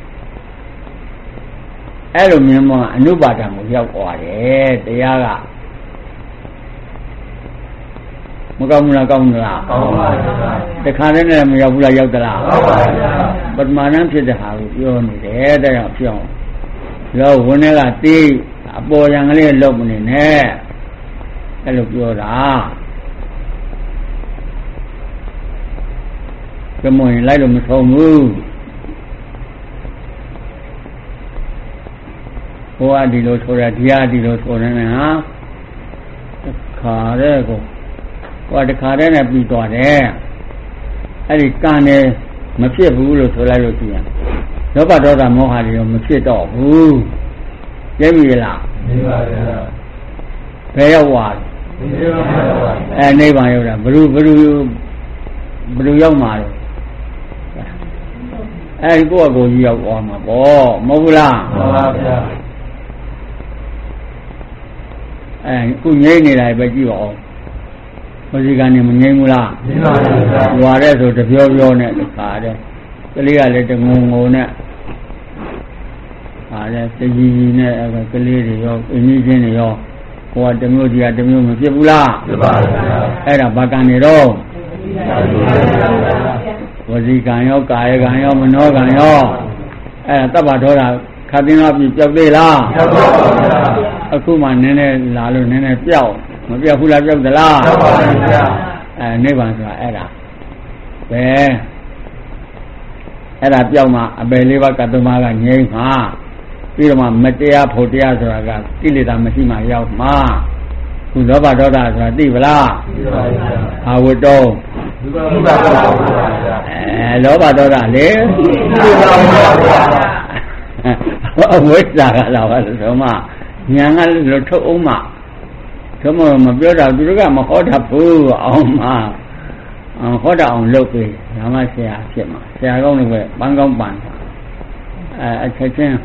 အဲ့လိုမြင်မှအနုပါဒံကိုရောက်သွားတယ်တရားကမကောင်းဘူးလားကောင်းဘူးလားကောင်းပါဗျာတခါတည်းနဲ့မရောက်ဘူးလားရောက်သလားကောင်းပါဗျာပထမနှမ်းဖြစ်တဲ့ဟာကိုပြောနေတယ်တဲ့ကြောင့်ဖြစ်အောင်ရောဝင်းထဲကတေးအပေါ်ရံကလေးလုတ်မနေနဲ့အဲ့လိုပြောတာကမွန်လိုက်လို့မဆုံးဘူးဟိုကဒီလိုဆိုတာဒီကဒီလိုဆိုနေတယ်ဟာခါတဲ့ကိုဟောတခါတည်းနဲ့ပြီးသွားတယ်အဲ့ဒီကံနဲ့မဖြစ်ဘူးလို့ဆိုလိုက်လို့ရှိရင်လောဘဒေါသမောဟတွေရောမဖြစ်တော့ဘူးကျဲပြီလားမှန်ပါဗျာဘယ်ရောက်သွားအဲနိဗ္ဗာန်ရောက်တာဘယ်လိုဘယ်လိုဘယ်လိုရောက်မှာလဲအဲဒီကိုယ့်အကိုကြီးရောက်သွားမှာပေါ့မဟုတ်ဘူးလားမှန်ပါဗျာအဲခုငြိမ့်နေတာပဲကြည့်ပါဦးဝစီကံနေမငြိမ့်ဘူးလားငြိမ့်ပါဘူးဗျာဟွာတဲ့ဆိုတပြောပြောနဲ့ခါတဲ့ကလေးကလည်းတငုံငုံနဲ့ဟာတဲ့တကြီးကြီးနဲ့ကလေးတွေရောအင်းကြီးချင်းတွေရောဟိုကတမျိုးကြီးကတမျိုးမဖြစ်ဘူးလားဖြစ်ပါဘူးဗျာအဲ့ဒါဘာကံနေတော့ဝစီကံရောကာယကံရောမနောကံရောအဲ့ဒါတပ္ပဒေါသခတ်သိမ်းတော့ပြီပျောက်သေးလားပျောက်ပါဘူးဗျာအခုမှနည်းနည်းလာလို့နည်းနည်းပျောက်မပြောက်ဘူးလားပြောက်သလားပြောက်ပါဘူးဗျာအဲနိဗ္ဗာန်ဆိုတာအဲ့ဒါပဲအဲ့ဒါပြောင်းမှအပယ်လေးပါးကတ္တမကငြိမ်းမှာပြီးတော့မှမတရားဖို့တရားဆိုတာကကိလေသာမရှိမှရောက်မှာခုလောဘဒေါသဆိုတာသိပလားသိပါပါဗျာအာဝတ္တောသိပါပါဗျာအဲလောဘဒေါသလေသိပါပါဗျာအဝိဇ္ဇာကတော့ဆိုမှဉာဏ်ကလည်းထုတ်အောင်မှသို့မဟုတ်မပြောတာသူတို့ကမဟောတတ်ဘူးအောင်မှဟောတတ်အောင်လုပ်ပေးဒါမှဆရာဖြစ်မှာဆရာကောင်းလို့ပဲပန်းကောင်းပန်းအဲအချက်ချင်း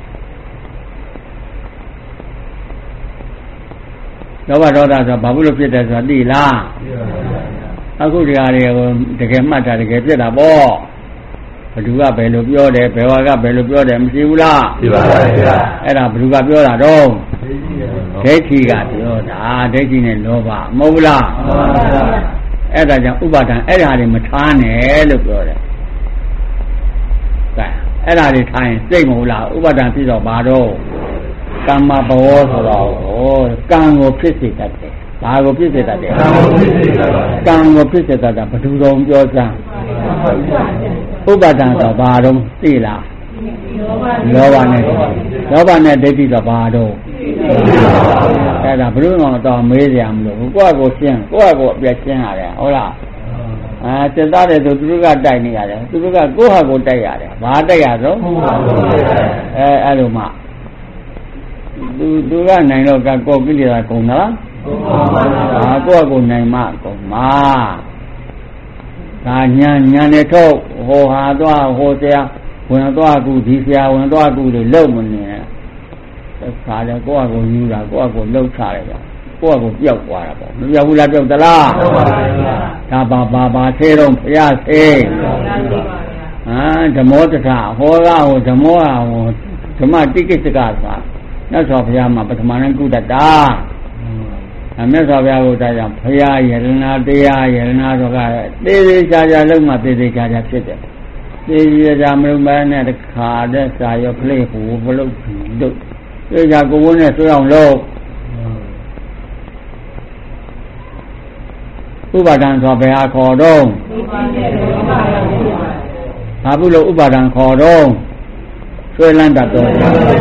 လောဘဒေါသဆိုဘာလို့ဖြစ်တယ်ဆိုတာသိလားသိပါပါအခုဒီဟာတွေကိုတကယ်မှတ်တာတကယ်ပြစ်တာပေါ့ဘယ်သူကဘယ်လိုပြောတယ်ဘယ်ဝါကဘယ်လိုပြောတယ်မသိဘူးလားသိပါပါဗျာအဲ့ဒါဘယ်သူကပြောတာတော့ဒိဋ္ဌိကပြောတာဒိဋ္ဌိနဲ့လောဘမဟုတ်ဘူးလားမှန်ပါဗျာအဲ့ဒါကြောင့်ဥပါဒံအဲ့ဒါတွေမထားနဲ့လို့ပြောတယ်ကဲအဲ့ဒါတွေထားရင်စိတ်မဟုတ်လားဥပါဒံဖြစ်တော့ဘာတော့ကမ္မဘဝဆိုတော့ကံကိုဖြစ်စေတတ်တယ်ဘာကိုဖြစ်စေတတ်တယ်ကံကိုဖြစ်စေတတ်တယ်ကံကိုဖြစ်စေတတ်တာဘယ်သူတော်ပြောစမ်းဥပါဒံဆိုဘာတော့သိလားလောဘနဲ့လောဘနဲ့ဒိဋ္ဌိဆိုဘာတော့အဲ့ဒါဘယ်လိုမှတော့မေးကြမလို့ကိုယ့်အကိုရှင်းကိုယ့်အကိုအပြတ်ရှင်းရတယ်ဟုတ်လားအဲစိတ်သားတယ်ဆိုသူတို့ကတိုက်နေရတယ်သူတို့ကကိုယ့်ဟာကိုတိုက်ရတယ်ဘာတိုက်ရတော့အဲအဲ့လိုမှသူသူကနိုင်တော့ကကိုကိလေသာကုန်လားဟာကိုယ့်အကိုနိုင်မှကုန်မှာဒါညာညာနဲ့ထုတ်ဟိုဟာသွားဟိုဆရာဝင်သွားကူဒီဆရာဝင်သွားကူတွေလုံမနေနဲ့ခါတယ်ကိုယ့်အကိုယူတာကိုယ့်အကိုလှုပ်ချတယ်ဗျကိုယ့်အကိုပျောက်သွားတာပေါ့မပျောက်ဘူးလားပျောက်သလားပျောက်ပါဘူးဗျာဒါပါပါပါသေးတော့ဘုရားသေးဟာဓမ္မောတထဟောကဟိုဓမ္မောဟာဟိုဓမ္မတိကိစ္စကသာမြတ်စွာဘုရားမှာပထမနဲ့ကုတ္တတာအမြတ်စွာဘုရားကိုတာကြောင့်ဘုရားယရနာတရားယရနာဆိုကသေသေးချာချာလုံးမှသေသေးချာချာဖြစ်တယ်သေသေးချာချာမလုံးမနဲ့တခါတည်းစာရောဖလိဟူဘလို့တို့သေချာကိုဝန်းနဲ့ဆွေးအောင်လို့ဥပါဒံဆိုဘယ်ဟာခေါ်တော့ဘာဘူးလို့ဥပါဒံခေါ်တော့ဆွေးလန်းတတ်တော့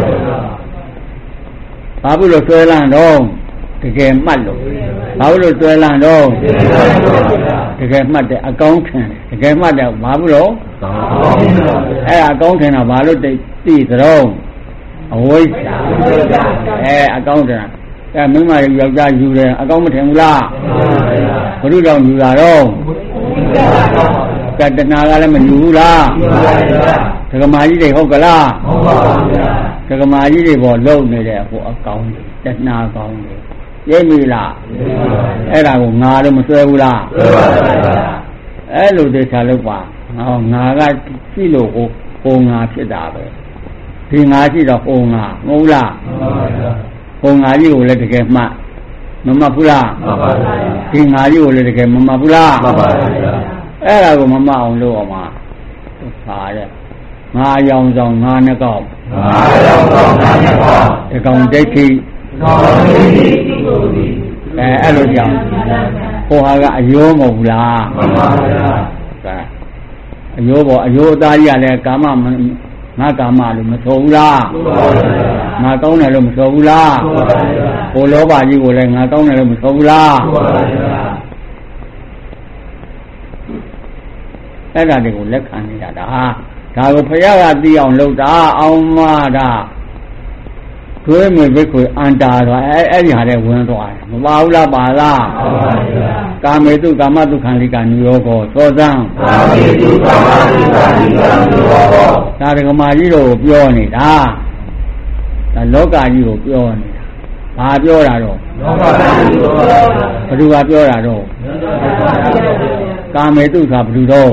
ဘာဘူးလို့ဆွဲလန့်တော့တကယ်မှတ်လို့ဘာလို့ဆွဲလန့်တော့တကယ်မှတ်တယ်အကောင်းထင်တကယ်မှတ်တယ်ဘာဘူးလို့အဲ့အကောင်းထင်တော့ဘာလို့သိသတော့အဝိဇ္ဇာအဲအကောင်းထင်အဲမိမယောက်ျားယူတယ်အကောင်းမထင်ဘူးလားဘုရုတော်ယူတာတော့ကတဏှာကလည်းမယူဘူးလားဒကမာကြီးတွေဟုတ်ကလားဟုတ်ပါဘူးဗျာဒကမာကြီးတွေပေါ်လုံနေတဲ့ဟိုအကောင်းတဏှာကောင်းတွေရိပ်မိလားအဲ့ဒါကိုငါတော့မဆွဲဘူးလားဆွဲပါဗျာအဲ့လိုတေချာလို့ပါဟောငါကရှိလို့ဟိုဟိုငါဖြစ်တာပဲဒီငါရှိတော့ဟိုငါမဟုတ်လားမှန်ပါဗျာဟိုငါကြီးကိုလည်းတကယ်မှတ်မမှတ်ဘူးလားမှန်ပါဗျာဒီငါကြီးကိုလည်းတကယ်မမှတ်ဘူးလားမှန်ပါဗျာအဲ့ဒါကိုမမှတ်အောင်လုပ်အောင်ပါပါတဲ့ငါရောင်ဆောင်ငါနှကောက်ငါရောင်ဆောင်ငါနှကောက်တကောင်ဒိဋ္ဌိကောင်ဒိဋ္ဌိအဲအဲ့လိုကြောင့်ဟိုဟာကအယိုးမဟုတ်ဘူးလားမှန်ပါဗျာအယိုးပေါ်အယိုးအသားကြီးကလည်းကာမငါကာမလို့မဆိုဘူးလားမှန်ပါဗျာငါကောင်းတယ်လို့မဆိုဘူးလားမှန်ပါဗျာဟိုလောဘကြီးကိုလည်းငါကောင်းတယ်လို့မဆိုဘူးလားမှန်ပါဗျာအဲ့ဒါတွေကိုလက်ခံနေတာဒါဒါကိုဘုရားကသိအောင်လုပ်တာအောင်မတာကျွေးမြဘိက္ခွေအန္တာတော့အဲအဲ့ဒီဟာတဲ့ဝင်သွားတယ်မပါဘူးလားပါလားပါပါဗျာကာမေတုကာမတုခံလိကနိယောကောသောသံကာမေတုကာမတုခံလိကနိယောကောဒါဒကမာကြီးတို့ပြောနေတာဒါလောကကြီးကိုပြောနေတာဘာပြောတာတော့လောကကြီးကိုပြောတာဘယ်သူကပြောတာတော့ကာမေတုကဘယ်သူတော့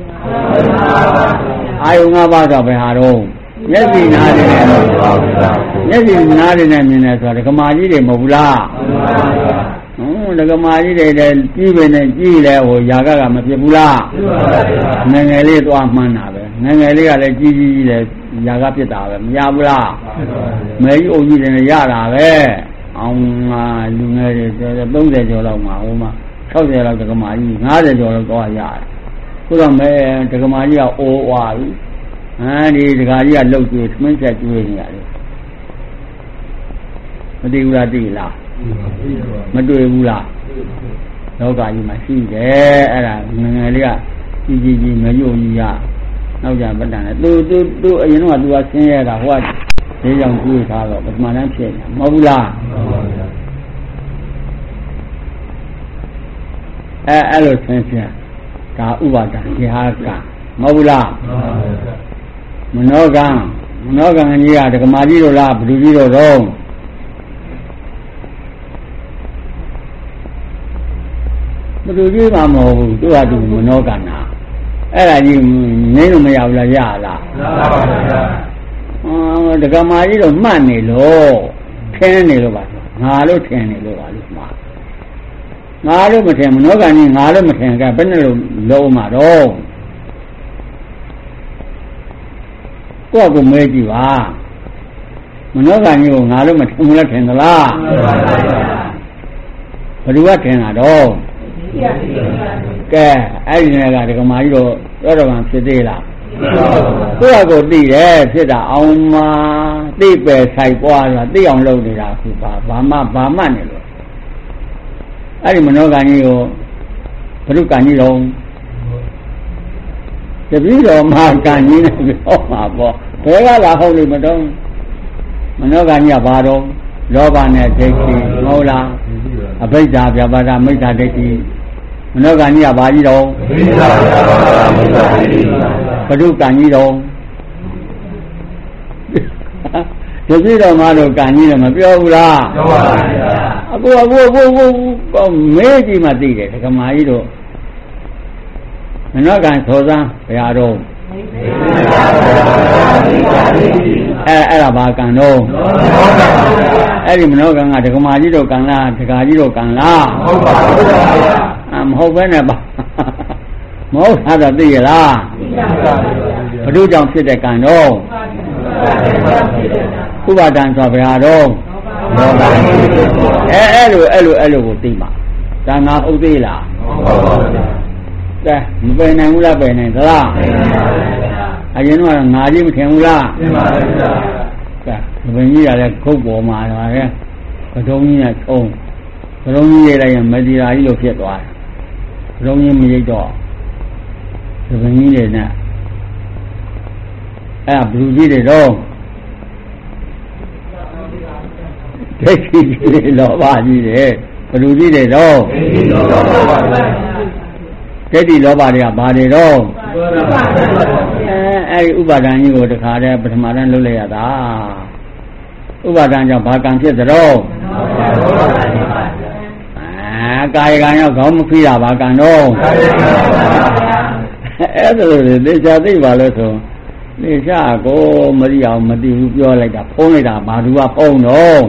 အာယုံငါးပါးဆိုဘယ်ဟာတော့မျက်စိနားတွေနဲ့မျက်စိနားတွေနဲ့မြင်တယ်ဆိုတာဒကမာကြီးတွေမဟုတ်ဘူးလားဟွန်းဒကမာကြီးတွေလည်းကြီးပဲနဲ့ကြီးလဲဟိုຢာကကမဖြစ်ဘူးလားငယ်ငယ်လေးသွားမှန်းတာပဲငယ်ငယ်လေးကလည်းကြီးကြီးကြီးလည်းຢာကဖြစ်တာပဲမရဘူးလားမဲကြီးအုပ်ကြီးတွေနဲ့ရတာပဲအောင်ငါလူငယ်တွေသုံးဆယ်ကျော်လောက်မှာဟိုမှာ sáu十လောက်တက္ကမကြီး၅၀ကျော်လောက်သွားရတယ်ခုတော့မဲတက္ကမကြီးကအိုးဝါပြီဟာဒီတက္ကကြီးကလှုပ်ကျွေးသမင်းချက်ကျွေးနေရတယ်မသိဘူးလားသိလားမတွေ့ဘူးလားလောကကြီးမှာရှိတယ်အဲ့ဒါငငယ်လေးကကြီးကြီးကြီးမယုံကြီးရနောက်ကြပတ္တန်လေသူသူသူအရင်တော့သူကဆင်းရဲတာဟိုကလေးကြောင်ကျွေးထားတော့ပထမတန်းဖြစ်နေမဟုတ်ဘူးလားအဲအဲ့လိုဆင်းဆင်းဒါဥပါဒံဒီဟာကမဟုတ်ဘူးလားမနောကံမနောကံကြီးကဒကမာကြီးတို့လားဘုသူကြီးတို့တော့ဘုသူကြီးမှမဟုတ်ဘူးသူကသူမနောကံနာအဲ့ဒါကြီးငင်းလို့မရဘူးလားရလားရပါပါဗျာအော်ဒကမာကြီးတို့မှတ်နေလို့ထင်းနေလို့ပါငါလို့ထင်းနေလို့ပါလို့မှာငါလို့မထင်မနောကံကြီးငါလို့မထင်ကဘယ်နဲ့လို့လုံးမှာတော့ကိုယ့်ကိုမဲကြည့်ပါမနောကံကြီးကိုငါလို့မထင်ဘူးလားထင်သလားဘယ်သူကထင်တာတော့ကဲအဲ့ဒီနယ်ကဒကမာကြီးတို့ရောတော်ကံဖြစ်သေးလားကိုယ့်ကိုသိတယ်ဖြစ်တာအောင်မှာသိပဲဆိုင်ပွားဆိုတာသိအောင်လုပ်နေတာခုပါဘာမှဘာမှနေလို့အဲ့ဒီမနောကံကြီးကိုဘုရုကံကြီးတော့တပည့်တော်မှာကံကြီးနဲ့ပြောမှာပေါ့ဘယ်ကလာဟုတ်လို့မတော့မနောကံကြီးကဘာတော့လောဘနဲ့ဒိဋ္ဌိမဟုတ်လားအဘိဓါဗျာပါဒမိစ္ဆာဒိဋ္ဌိမနောကံကြီးကဘာကြီးတော့ဘိဓါဗျာပါဒမိစ္ဆာဒိဋ္ဌိဘုရုကံကြီးတော့တပည့်တော်မှာတော့ကံကြီးလည်းမပြောဘူးလားပြောပါဗျာအခုအခုအခုအခုမဲကြီးမှသိတယ်ဒကမာကြီးတို့မနောကံသောသံဘယ်ဟာတော့အဲအဲ့ဒါဘာကံတော့အဲ့ဒီမနောကံကဒကမာကြီးတို့ကံလားဒကာကြီးတို့ကံလားမဟုတ်ပါဘူးဗျာအမဟုတ်ပဲနဲ့ပါမဟုတ်တာတော့သိရလားဘုဒ္ဓကြောင့်ဖြစ်တဲ့ကံတော့ဥပါဒံဆိုဘယ်ဟာတော့လောကအဲအဲ့လိုအဲ့လိုအဲ့လိုကိုသိမှာဒါငါဥသေးလားဟုတ်ပါဘူးကဲမပယ်နိုင်ဘူးလားပယ်နိုင်သလားပယ်နိုင်ပါဘူးဗျာအရင်တော့ငါကြီးမထင်ဘူးလားထင်ပါဘူးဗျာကဲဘယ်ကြီးရလဲခုတ်ပေါ်မှာပါလေကတုံးကြီးနဲ့ထုံးကတုံးကြီးရေးလိုက်ရင်မဒီရာကြီးလိုဖြစ်သွားတယ်ကတုံးကြီးမရိတ်တော့ဘယ်ကြီးတွေနဲ့အဲ့ဘလူကြီးတွေတော့ဒိဋ္ဌိကြီးလောဘကြီးတွေဘလူကြီးတွေတော့ဒိဋ္ဌိလောဘပါပဲဒိဋ္ဌိလောဘတွေကဘာတွေတော့အဲအဲ့ဒီဥပါဒံကြီးကိုတခါတည်းပထမတန်းလုပ်လိုက်ရတာဥပါဒံကြောင့်ဘာကံဖြစ်သလဲအာကာယကံရောက်ခေါင်းမဖိတာဘာကံတော့အဲ့ဒါလိုလေချာသိပါလို့ဆိုလေချာကိုမရိအောင်မသိဘူးပြောလိုက်တာဖုံးလိုက်တာဘာသူကဖုံးတော့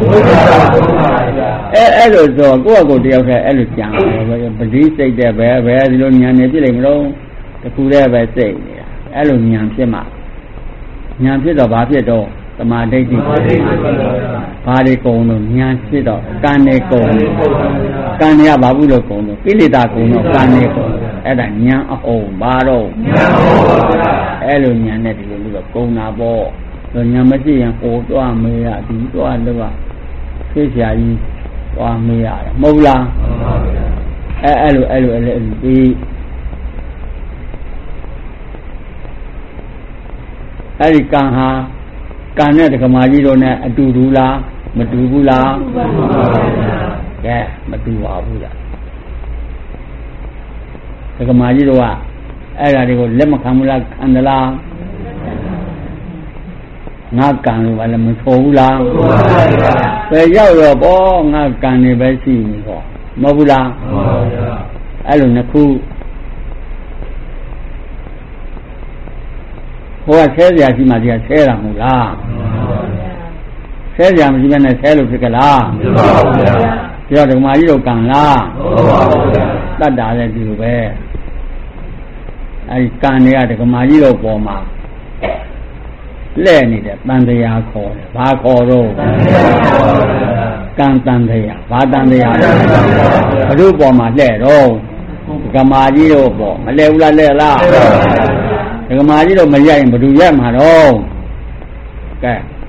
အဲအဲ့လိုဆိုကိုယ့်အကိုတယောက်တည်းအဲ့လိုကြံတယ်ပတိစိတ်တဲ့ပဲပဲဒီလိုဉာဏ်နဲ့ပြည့်လိမ့်မလို့တခုတည်းပဲစိတ်နေတာအဲ့လိုဉာဏ်ဖြစ်မှဉာဏ်ဖြစ်တော့ဘာဖြစ်တော့သမာဓိဋ္ဌိဘာတွေကုန်လို့ဉာဏ်ဖြစ်တော့ကံနဲ့ကုန်ကံတွေကဘာဘူးလို့ကုန်လို့ကိလေသာကုန်တော့ကံနဲ့ကုန်အဲ့ဒါဉာဏ်အအောင်ဘာတော့ဉာဏ်အအောင်ပါအဲ့လိုဉာဏ်နဲ့ဒီလိုလို့တော့ကုန်တာပေါ့ဉာဏ်မရှိရင်ဟိုသွားမေးရဒီသွားလို့ကသိချာကြီးသွားမေးရတယ်မဟုတ်လားအဲအဲ့လိုအဲ့လိုအဲ့လိုဒီအဲ့ဒီကံဟာကံနဲ့ဒကမာကြီးတို့နဲ့အတူတူလားမတူဘူးလားကဲမတူပါဘူးလားဒကမာကြီးတို့ကအဲ့ဒါတွေကိုလက်မခံဘူးလားခံသလားငါကံလို့လည်းမဆိုဘူးလားဘယ်ရောက်တော့ပေါ့ငါကံနေပဲရှိနေပေါ့မဟုတ်ဘူးလားမှန်ပါဗျာအဲ့လိုနှစ်ခုဟိုကဆဲစရာရှိမှဒီကဆဲတာမဟုတ်လားမှန်ပါဗျာဆဲစရာမရှိဘဲနဲ့ဆဲလို့ဖြစ်ကြလားမှန်ပါဗျာပြောဓမ္မကြီးတို့ကံလားမှန်ပါဗျာတတ်တာလည်းဒီလိုပဲအဲဒီကံတွေကဓမ္မကြီးတို့ပေါ်မှာလဲနေတဲ့တန်တရားခေါ်တယ်ဘာခေါ်တော့တန်တရားခေါ်တယ်ကံတန်တရားဘာတန်တရားဘုရုပေါ်မှာလှဲ့တော့ကမာကြီးတို့ပေါ့မလဲဘူးလားလဲလားကမာကြီးတို့မရရင်ဘယ်သူရက်မှာတော့ကဲ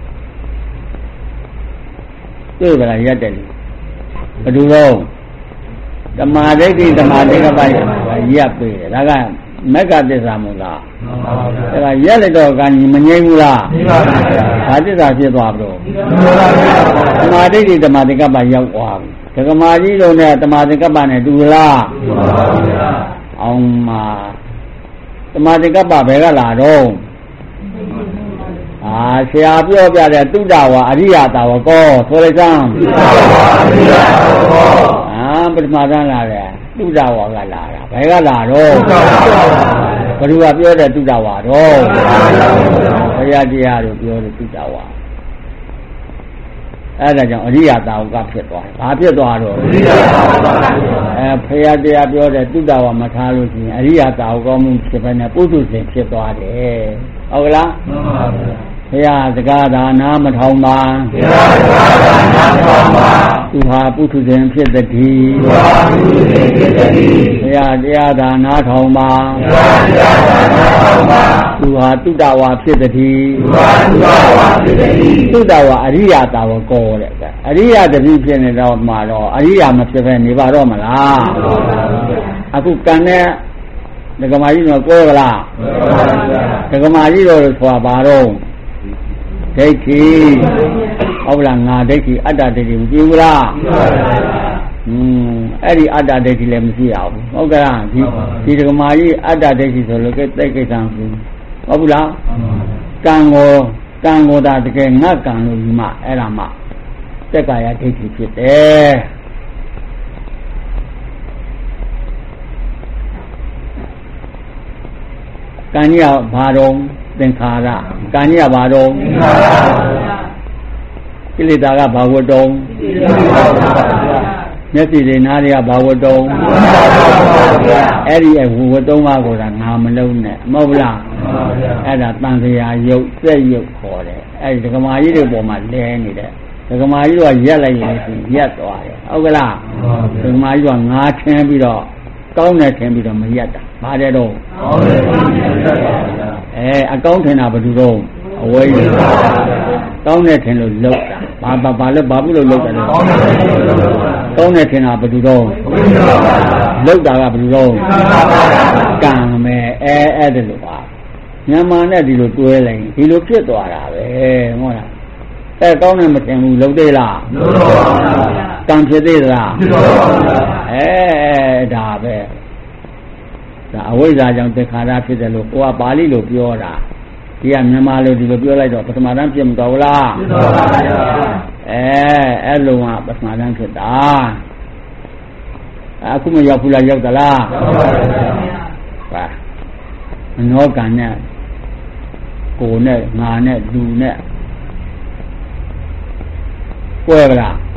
တွေ့ကြလားရက်တယ်လေဘယ်သူတော့ဓမ္မဒိဋ္ဌိဓမ္မဒိဋ္ဌိပိုင်းရက်ပြီဒါကမက္ကသစ္စာမို့လားဒါကရက်လိုက်တော့ကညီမငြိမ့်ဘူးလားဘာသစ္စာဖြစ်သွားပြီဓမ္မဒိဋ္ဌိဓမ္မသင်္ကပ္ပရောက်သွားပြီဒကမာကြီးတို့နဲ့ဓမ္မသင်္ကပ္ပနဲ့တူလားအောင်မှာဓမ္မသင်္ကပ္ပဘယ်ကလာတော့အာဆရာပြောပြတဲ့တုဒ္ဒဝါအရိယတာဝကောဆိုလိုက်စမ်းတုဒ္ဒဝါအရိယတာဝကောအာပထမတန်းလာတယ်တုဒ္ဒဝါကလာတာဘယ်ကလာတော့ဘယ်သူကပြောတဲ့တုဒ္ဒဝါတော့ဘုရားတရားတို့ပြောတဲ့တုဒ္ဒဝါအဲ့ဒါကြောင့်အရိယတာဝကဖြစ်သွားတယ်ဘာဖြစ်သွားတော့အရိယတာဝကအဲဘုရားတရားပြောတဲ့တုဒ္ဒဝါမထားလို့ရှိရင်အရိယတာဝကမှုဖြစ်ပဲနဲ့ပုထုဇဉ်ဖြစ်သွားတယ်ဟုတ်ကလားမှန်ပါဗျာဘုရားစကားသာနာမထောင်ပါဘုရားစကားသာနာမထောင်ပါသူဟာပုထုဇဉ်ဖြစ်သည်သူဟာပုထုဇဉ်ဖြစ်သည်ဘုရားတရားသာနာထောင်ပါဘုရားတရားသာနာထောင်ပါသူဟာတုဒ္ဒဝါဖြစ်သည်သူဟာတုဒ္ဒဝါဖြစ်သည်တုဒ္ဒဝါအရိယတာဝကောတဲ့အရိယတတိဖြစ်နေတော့မှာတော့အရိယမဖြစ်ပဲနေပါတော့မလားအခုကံနဲ့ဒကမာကြီးတော့ကိုယ်ကလားဒကမာကြီးတော့ဆိုတာဘာတော့ဒိဋ္ဌိဟုတ်လားငါဒိဋ္ဌိအတ္တဒိဋ္ဌိမကြည့်ဘူးလားอืมအဲ့ဒီအတ္တဒိဋ္ဌိလည်းမရှိရဘူးဟုတ်ကဲ့လားဒီဒီဒကမာကြီးအတ္တဒိဋ္ဌိဆိုလို့ကဲသိကိစ္စမရှိဟုတ်ဘူးလားကံကိုကံကိုဒါတကယ်ငါကံလို့ဒီမှာအဲ့ဒါမှသက္ကာယဒိဋ္ဌိဖြစ်တယ်ကံကြီးကဘာတော့သင်္ခါရကံကြီးကဘာတော့သင်္ခါရကိလေသာကဘာဝတ္တုံမျက်စိတွေနားတွေကဘာဝတ္တုံအဲ့ဒီအဝဝတ္တုံပါကိုငါမလုံးနဲ့မဟုတ်လားအဲ့ဒါတန်ခရာယုတ်စက်ယုတ်ခေါ်တယ်အဲ့ဒီဒကမာကြီးတွေပေါ်မှာလဲနေတယ်ဒကမာကြီးကရက်လိုက်ရင်ရက်သွားတယ်ဟုတ်ကလားဒကမာကြီးကငါထင်းပြီးတော့ကောင်းတယ်ထင်ပြီးတော့မရက်တာဘာတဲ့တော့ကောင်းတယ်အဲအကောင်းထင်တာဘယ်သူတော့အဝိဇ္ဇာကောင်းတယ်ထင်လို့လောက်တာဘာဘာဘာလို့ဘာလို့လောက်တယ်လဲကောင်းတယ်ထင်တာဘယ်သူတော့လောက်တာကဘယ်သူတော့ကံမယ်အဲအဲ့ဒါလို့ပါမြန်မာနဲ့ဒီလိုတွဲလိုက်ဒီလိုဖြစ်သွားတာပဲဟုတ်လားအဲကောင်းတယ်မထင်ဘူးလောက်သေးလားလောက်တော့ပါဗျာကံဖြစ်သေးလားဖြစ်တော့ပါဗျာအဲဒါပဲဒါအဝိဇ္ဇာကြောင့်သင်္ခါရဖြစ်တယ်လို့ကိုကပါဠိလိုပြောတာဒီကမြန်မာလိုဒီလိုပြောလိုက်တော့ပထမတန်းဖြစ်မတော်ဘူးလားဖြစ်တော့ပါဗျာအဲအဲ့လိုကပထမတန်းဖြစ်တာအခုမရောက်ဘူးလားရောက်သလားရောက်ပါဗျာဟာမနောကံနဲ့ကိုယ်နဲ့ငါနဲ့လူနဲ့ကွဲကြလား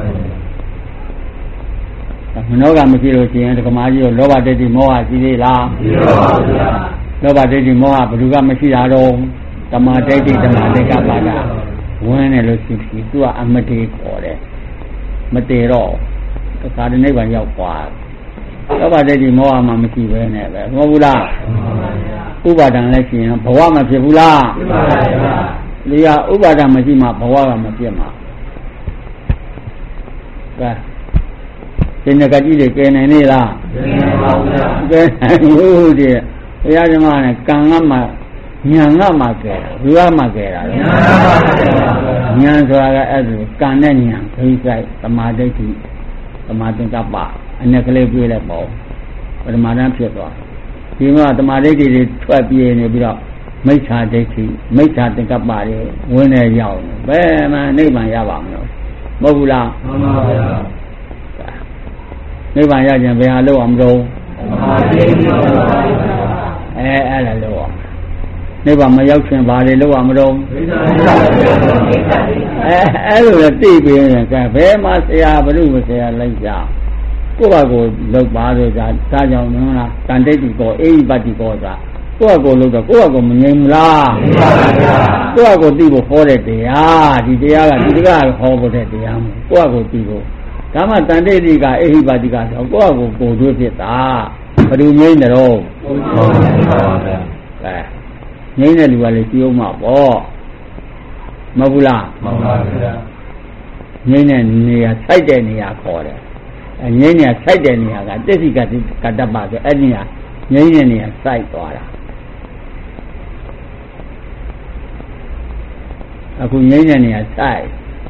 မနောကမရှိလို့ရှိရင်ဒကမာကြီးရောလောဘဒိဋ္ဌိမောဟရှိသေးလားရှိပါဘူးဗျာလောဘဒိဋ္ဌိမောဟဘယ်သူကမရှိတာတော့ဓမ္မဒိဋ္ဌိဓမ္မသင်္ကပ္ပကဝင်တယ်လို့ရှိပြီသူကအမတေခေါ်တယ်မတေတော့သာရနိဗ္ဗာန်ရောက်သွားလောဘဒိဋ္ဌိမောဟမှမရှိပဲနဲ့ပဲမဟုတ်ဘူးလားဥပါဒံလည်းရှိရင်ဘဝမဖြစ်ဘူးလားဖြစ်ပါဗျာဒီကဥပါဒံမရှိမှဘဝကမဖြစ်မှာကဲဒီငကကြီးတွေကဲနိုင်နေလားကဲနိုင်ပါဗျာကဲနိုင်ဘူးဒီဘုရားဓမ္မနဲ့ကံကမှညာငါမှကဲတာဘုရားမှကဲတာလေညာဆိုတာကအဲ့ဒါကံနဲ့ညာခိစိုက်သမာဓိဋ္ဌိသမာသင်္ကပ္ပအနဲ့ကလေးပြေးလိုက်ပေါ့ပထမတန်းဖြစ်သွားဒီမှာသမာဓိဋ္ဌိတွေထွက်ပြေးနေပြီးတော့မိစ္ဆာဒိဋ္ဌိမိစ္ဆာသင်္ကပ္ပတွေဝင်နေရောက်ဘယ်မှနိဗ္ဗာန်ရပါမလို့မဟုတ်ဘူးလားမှန်ပါဗျာနိဗ္ဗာန်ရခြင်းဘယ်ဟာလို့အောင်မလို့အဲအဲ့ဒါလို့အောင်နိဗ္ဗာန်မရောက်ခြင်းဘာတွေလို့အောင်မလို့အဲအဲ့လိုလည်းသိပြီးရင်ကဲဘယ်မှာဆရာဘုရုမဆရာလိုက်ကြကိုယ့်ဘာကိုလောက်ပါလို့ဒါဒါကြောင့်မလားတန်တိတ်တီကောအေဟိပတ္တိကောသာကိုယ့်အကိုလို့တော့ကိုယ့်အကိုမငြိမ်လားကိုယ့်အကိုသိဖို့ဟောတဲ့တရားဒီတရားကဒီတရားဟောဖို့တဲ့တရားမဟုတ်ကိုယ့်အကိုသိဖို့ဒါမှတန်တိတိကအိဟိပါတိကဆိုကိုယ့်အကိုကိုယ်တွေ့ဖြစ်တာဘယ်သူငြိမ်တယ်တော့ဟုတ်ပါဘူးအဲငြိမ်တဲ့လူကလည်းကြည့်အောင်မှာပေါ့မဟုတ်ဘူးလားမှန်ပါဗျာငြိမ်တဲ့နေရာစိုက်တဲ့နေရာခေါ်တယ်အဲငြိမ်နေရာစိုက်တဲ့နေရာကတစ္ဆိကတိကတ္တပဆိုအဲ့ဒီနေရာငြိမ်တဲ့နေရာစိုက်သွားတာအခုငြိမ်းတဲ့နေရာဆိုင်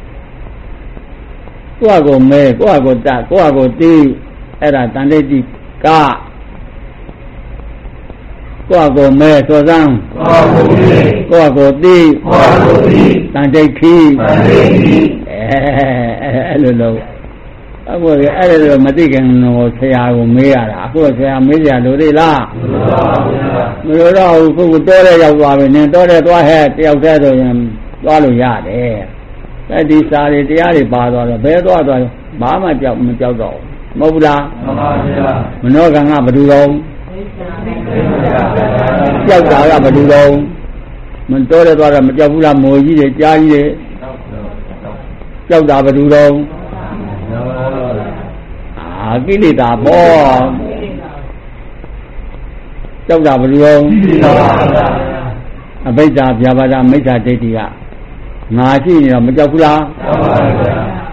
ကိုယ့်အကိုမဲကိုယ့်အကိုတကိုယ့်အကိုတီးအဲ့ဒါတန်တိတိကကိုယ့်အကိုမဲသောစံကိုယ့်အကိုတီးကိုယ့်အကိုတီးတန်တိတ်ခီတန်တိတ်ခီအဲအဲ့လိုလို့အခုအဲ့လိုမသိခင်တော့ဆရာကိုမေးရတာအခုဆရာမေးကြလို့သေးလားမလို့တော့ခုကတော့တဲ့ရောက်သွားပြီနင်တော့တဲ့သွားဟဲ့တယောက်တည်းဆိုရင်သွားလို့ရတယ်အဲ့ဒီစာတွေတရားတွေပါသွားတော့ဘယ်သွားသွားဘာမှကြောက်မကြောက်တော့မဟုတ်ဘူးလားမှန်ပါဗျာမနောကံကဘယ်သူတော့ကြောက်တာကဘယ်သူတော့မတော်တယ်သွားတော့မကြောက်ဘူးလားမိုးကြီးတွေကြားကြီးတွေကြောက်တာဘယ်သူတော့အာကိလေသာပေါ့ကြောက်တာဘယ်သူတော့အဘိဓါဗျာပါဒမိစ္ဆာဒိဋ္ဌိကငါရှိနေတော့မကြောက်ဘူးလားကြောက်ပါဗျာ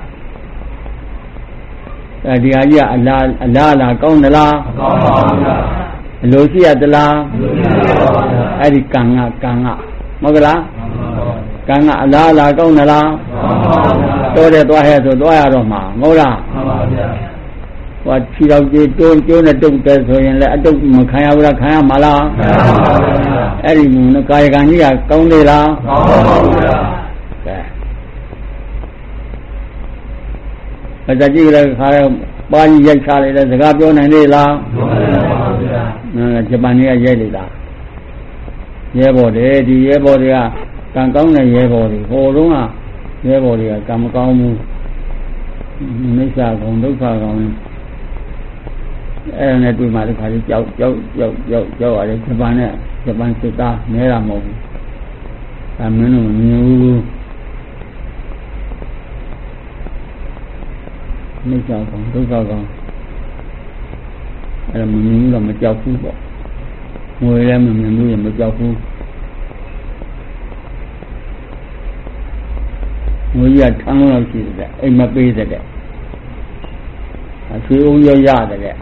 အဲဒီဟာကြီးကအလားအလားအလားကောင်းသလားကောင်းပါဗျာအလိုရှိရသလားအလိုရှိပါဗျာအဲ့ဒီကံကကံကမဟုတ်လားကံကအလားအလားကောင်းသလားကောင်းပါဗျာတော့တယ်သွားဟဲ့ဆိုသွားရတော့မှာမဟုတ်လားမှန်ပါဗျာဟောခြေတော်ကြီးတွန်းကျိုးနဲ့တုတ်တယ်ဆိုရင်လည်းအတုတ်မခံရဘူးလားခံရမှာလားခံရပါဗျာအဲ့ဒီကာယကံကြီးကကောင်းသေးလားကောင်းပါဗျာကဲအတကြီးလည်းခါရပါကြီးရိုက်ချလိုက်တဲ့စကားပြောနိုင်သေးလားပြောနိုင်ပါဗျာနော်ဂျပန်ကြီးကရိုက်လိုက်တာရဲဘော်တွေဒီရဲဘော်တွေကကံကောင်းတဲ့ရဲဘော်တွေဟိုတုန်းကရဲဘော်တွေကကံမကောင်းဘူးမိစ္ဆာကောင်ဒုက္ခကောင်အဲ့ဒါနဲ့တွေ့မှလည်းခါလေးကြောက်ကြောက်ကြောက်ကြောက်ကြောက်ရတယ်ဂျပန်နဲ့ဂျပန်စစ်သားနဲတာမဟုတ်ဘူးဒါမင်းတို့မမြင်ဘူးမိစ္ဆာကောင်ဒုက္ခကောင်အဲ့ဒါမမြင်ဘူးတော့မကြောက်ဘူးပေါ့ငွေလည်းမမြင်ဘူးရမကြောက်ဘူးငွေရထမ်းလို့ရှိတယ်အိမ်မပေးတဲ့အဆွေဦးရရတယ်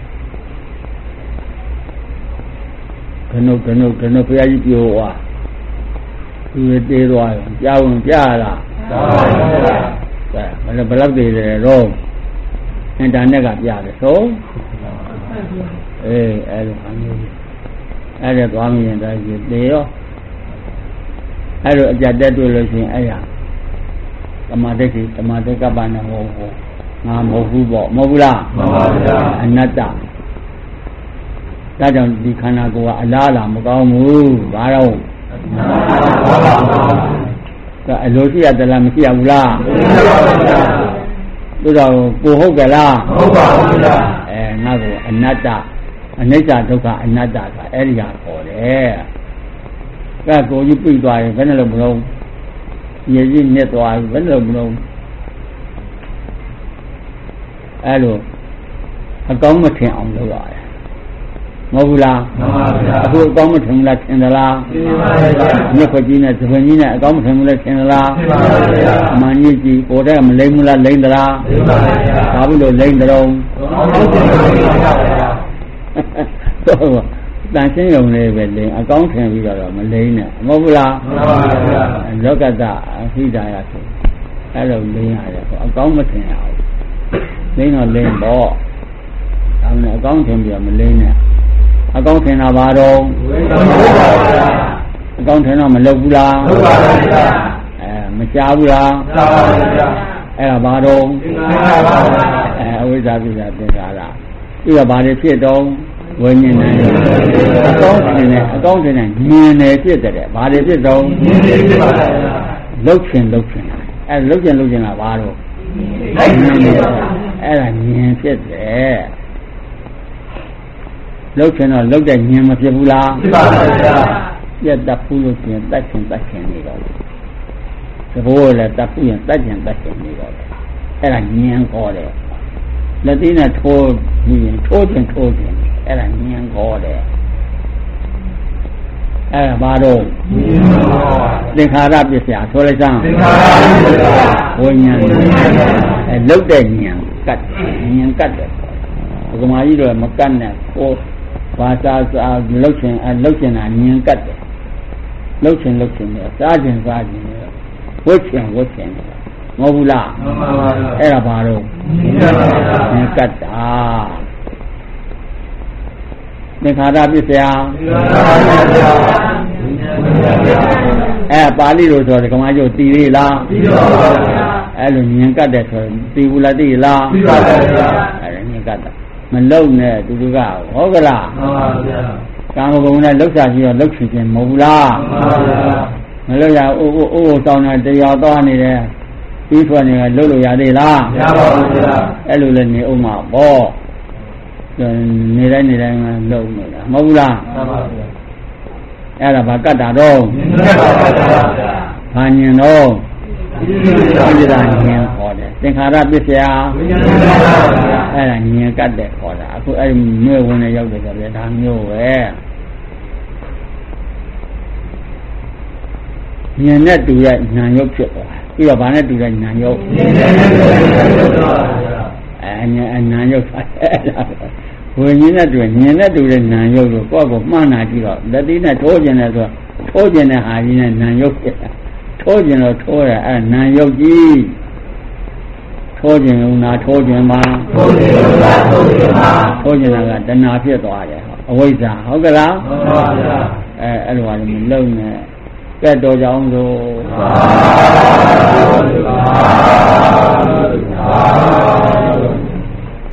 ခဏခဏခဏဘုရားကြီးပြောသွားသူတေးသွားတယ်ကြားဝင်ပြလားကြားပါဗျာကဲဘယ်လောက်တည်တယ်တော့အင်တာနက်ကပြတယ်ဆိုအေးအဲ့လိုအမျိုးအဲ့ဒါသွားမြင်တိုင်းတေးရောအဲ့လိုအကြတက်တွေ့လို့ရှိရင်အဲ့ရသမာဓိကိသမာဓိကပ္ပနဲ့ဟောဟောငါမဟုတ်ဘူးပေါ့မဟုတ်ဘူးလားမှန်ပါဗျာအနတ္တဒါကြောင့်ဒီခန္ဓာကိုယ်ကအလားအလာမကောင်းဘူးဘာတော့ဒါအလိုရှိရသလားမရှိရဘူးလားမရှိပါဘူးဗျာသူတော်ကိုဟုတ်ကြလားဟုတ်ပါဘူးဗျာအဲငါကအနတ္တအနိစ္စဒုက္ခအနတ္တကအဲ့ဒီဟာခေါ်တယ်ကဲကိုကြီးပြိသွားရင်ဘယ်နဲ့လို့မလုံးရည်ကြီးမြက်သွားပြီဘယ်နဲ့လို့မလုံးအဲ့လိုအကောင်းမထင်အောင်လုပ်ရတယ်မဟုတ်ဘူးလားမှန်ပါဗျာအခုအကောင်းမထင်ဘူးလားထင်သလားထင်ပါဗျာမြက်ခွက်ကြီးနဲ့သပင်ကြီးနဲ့အကောင်းမထင်ဘူးလားထင်သလားထင်ပါဗျာအမှန်ကြီးကြီးပေါ်တဲ့မလိမ့်ဘူးလားလိမ့်သလားထင်ပါဗျာဘာလို့လိမ့်ကြုံတော့တန်ရှင်းရုံလေးပဲလိမ့်အကောင်းထင်ပြီးတော့မလိမ့်နဲ့မဟုတ်ဘူးလားမှန်ပါဗျာလောကတအဟိဒါယဆိုအဲ့လိုလိမ့်ရတယ်အကောင်းမထင်ရဘူးလိမ့်တော့လိမ့်ပေါ့ဒါမှလည်းအကောင်းထင်ပြီးတော့မလိမ့်နဲ့အကောင်းထင်တာဘာတော့အကောင်းထင်တော့မလုပ်ဘူးလားလုပ်ပါပါဗျာအဲမရှားဘူးလားရှားပါပါဗျာအဲ့ဒါဘာတော့သင်္ခါရပါဗျာအဲအဝိဇ္ဇာပိစ္ဆာသင်္ခါရပြီးတော့ဘာတွေဖြစ်တော့ဝိညာဉ်နဲ့အကောင်းထင်တယ်အကောင်းထင်တယ်မြင်တယ်ဖြစ်တယ်ဘာတွေဖြစ်တော့မြင်တယ်ဖြစ်ပါဗျာလှုပ်ခြင်းလှုပ်ခြင်းအဲလှုပ်ခြင်းလှုပ်ခြင်းကဘာတော့အဲ့ဒါမြင်ဖြစ်တယ်လုတ်ချင်တော့လုတ်တဲ့ဉာဏ်မဖြစ်ဘူးလားဖြစ်ပါပါဗျာပြတ်တတ်ဘူးလို့ပြင်တတ်ချင်တတ်ချင်နေတော့သဘောလည်းတတ်ဘူးရင်တတ်ချင်တတ်ချင်နေတော့အဲ့ဒါဉာဏ်ခေါ်တယ်လက်သေးနဲ့ထိုးပြီးရင်ထိုးချင်ထိုးချင်အဲ့ဒါဉာဏ်ခေါ်တယ်အဲ့ဒါဘာတော့သင်္ခါရပစ္စယဆိုလိုက်စမ်းသင်္ခါရပစ္စယဝိညာဉ်အဲလုတ်တဲ့ဉာဏ်ကတ်ဉာဏ်ကတ်တယ်ဘုကမာကြီးတော့မကတ်နဲ့ဟိုဘာသာစာလုတ်ချင်အဲလုတ်ချင်တာဉာဏ်ကတ်တယ်လုတ်ချင်လုတ်ချင်တယ်စားချင်စားချင်တယ်ဝတ်ချင်ဝတ်ချင်တယ်မဟုတ်ဘူးလားမှန်ပါပါအဲ့ဒါဘာတော့ဉာဏ်ကတ်တာသင်္ခါရပစ္စယအဲပါဠိလိုဆိုတော့ကမာကျိုးတည်ရလားတည်ပါပါဗျာအဲ့လိုဉာဏ်ကတ်တယ်ဆိုတည်ဘူးလားတည်လားတည်ပါပါဗျာအဲ့ဒါဉာဏ်ကတ်တာမလုံနဲ့သူတို့ကဟုတ်ကလားမှန်ပါဗျာကာမဂုဏ်နဲ့လှုပ်ရှားပြီးတော့လှုပ်ချင်ခြင်းမဟုတ်ဘူးလားမှန်ပါဗျာမလှုပ်ရအိုးအိုးအိုးတောင်းတဲ့တရားသွားနေတယ်ပြီးထွက်နေကလှုပ်လို့ရသေးလားမရပါဘူးဗျာအဲ့လိုလည်းနေဥမာပေါ့နေတိုင်းနေတိုင်းလှုပ်နေတာမဟုတ်ဘူးလားမှန်ပါဗျာအဲ့ဒါဘာကတ်တာတော့ဉာဏ်ပါပါဗျာဘာဉာဏ်တော့ဣတိဒါဉာဏ်ခေါ်တယ်သင်္ခါရပစ္စယဝိညာဉ်ပါပါဗျာအဲ့ဒါဉာဏ်ကတ်တယ်ခေါ်တာအခုအဲ့ဒီမြို့ဝင်နေရောက်တယ်ဆိုတော့ဒါမျိုးပဲဉာဏ်နဲ့တူတဲ့ဉာဏ်ရုပ်ဖြစ်သွားပြီးတော့ဘာနဲ့တူတဲ့ဉာဏ်ရုပ်ဉာဏ်နဲ့တူတဲ့ဉာဏ်ရုပ်ပါဗျာအဲဉာဏ်ဉာဏ်ရုပ်အဲ့ဒါဝိညာဉ်နဲ့တူဉာဏ်နဲ့တူတဲ့ဉာဏ်ရုပ်ကိုကိုယ့်ကိုမှန်းနာကြည့်တော့လက်သေးနဲ့ထိုးကျင်တယ်ဆိုတော့ထိုးကျင်တဲ့ဟာကြီးနဲ့ဉာဏ်ရုပ်ဖြစ်တာထိုးကျင်တော့ထိုးတယ်အဲဉာဏ်ရုပ်ကြီးထိုးကျင်ဦးနာထိုးကျင်ပါထိုးကျင်ဦးနာထိုးကျင်ပါထိုးကျင်တာကတဏှာဖြစ်သွားတယ်အဝိဇ္ဇာဟုတ်ကလားမှန်ပါဗျာအဲအဲ့လိုဟာလည်းမလုံးနဲ့ကဲ့တော်ကြအောင်ဆိုသာသာသာ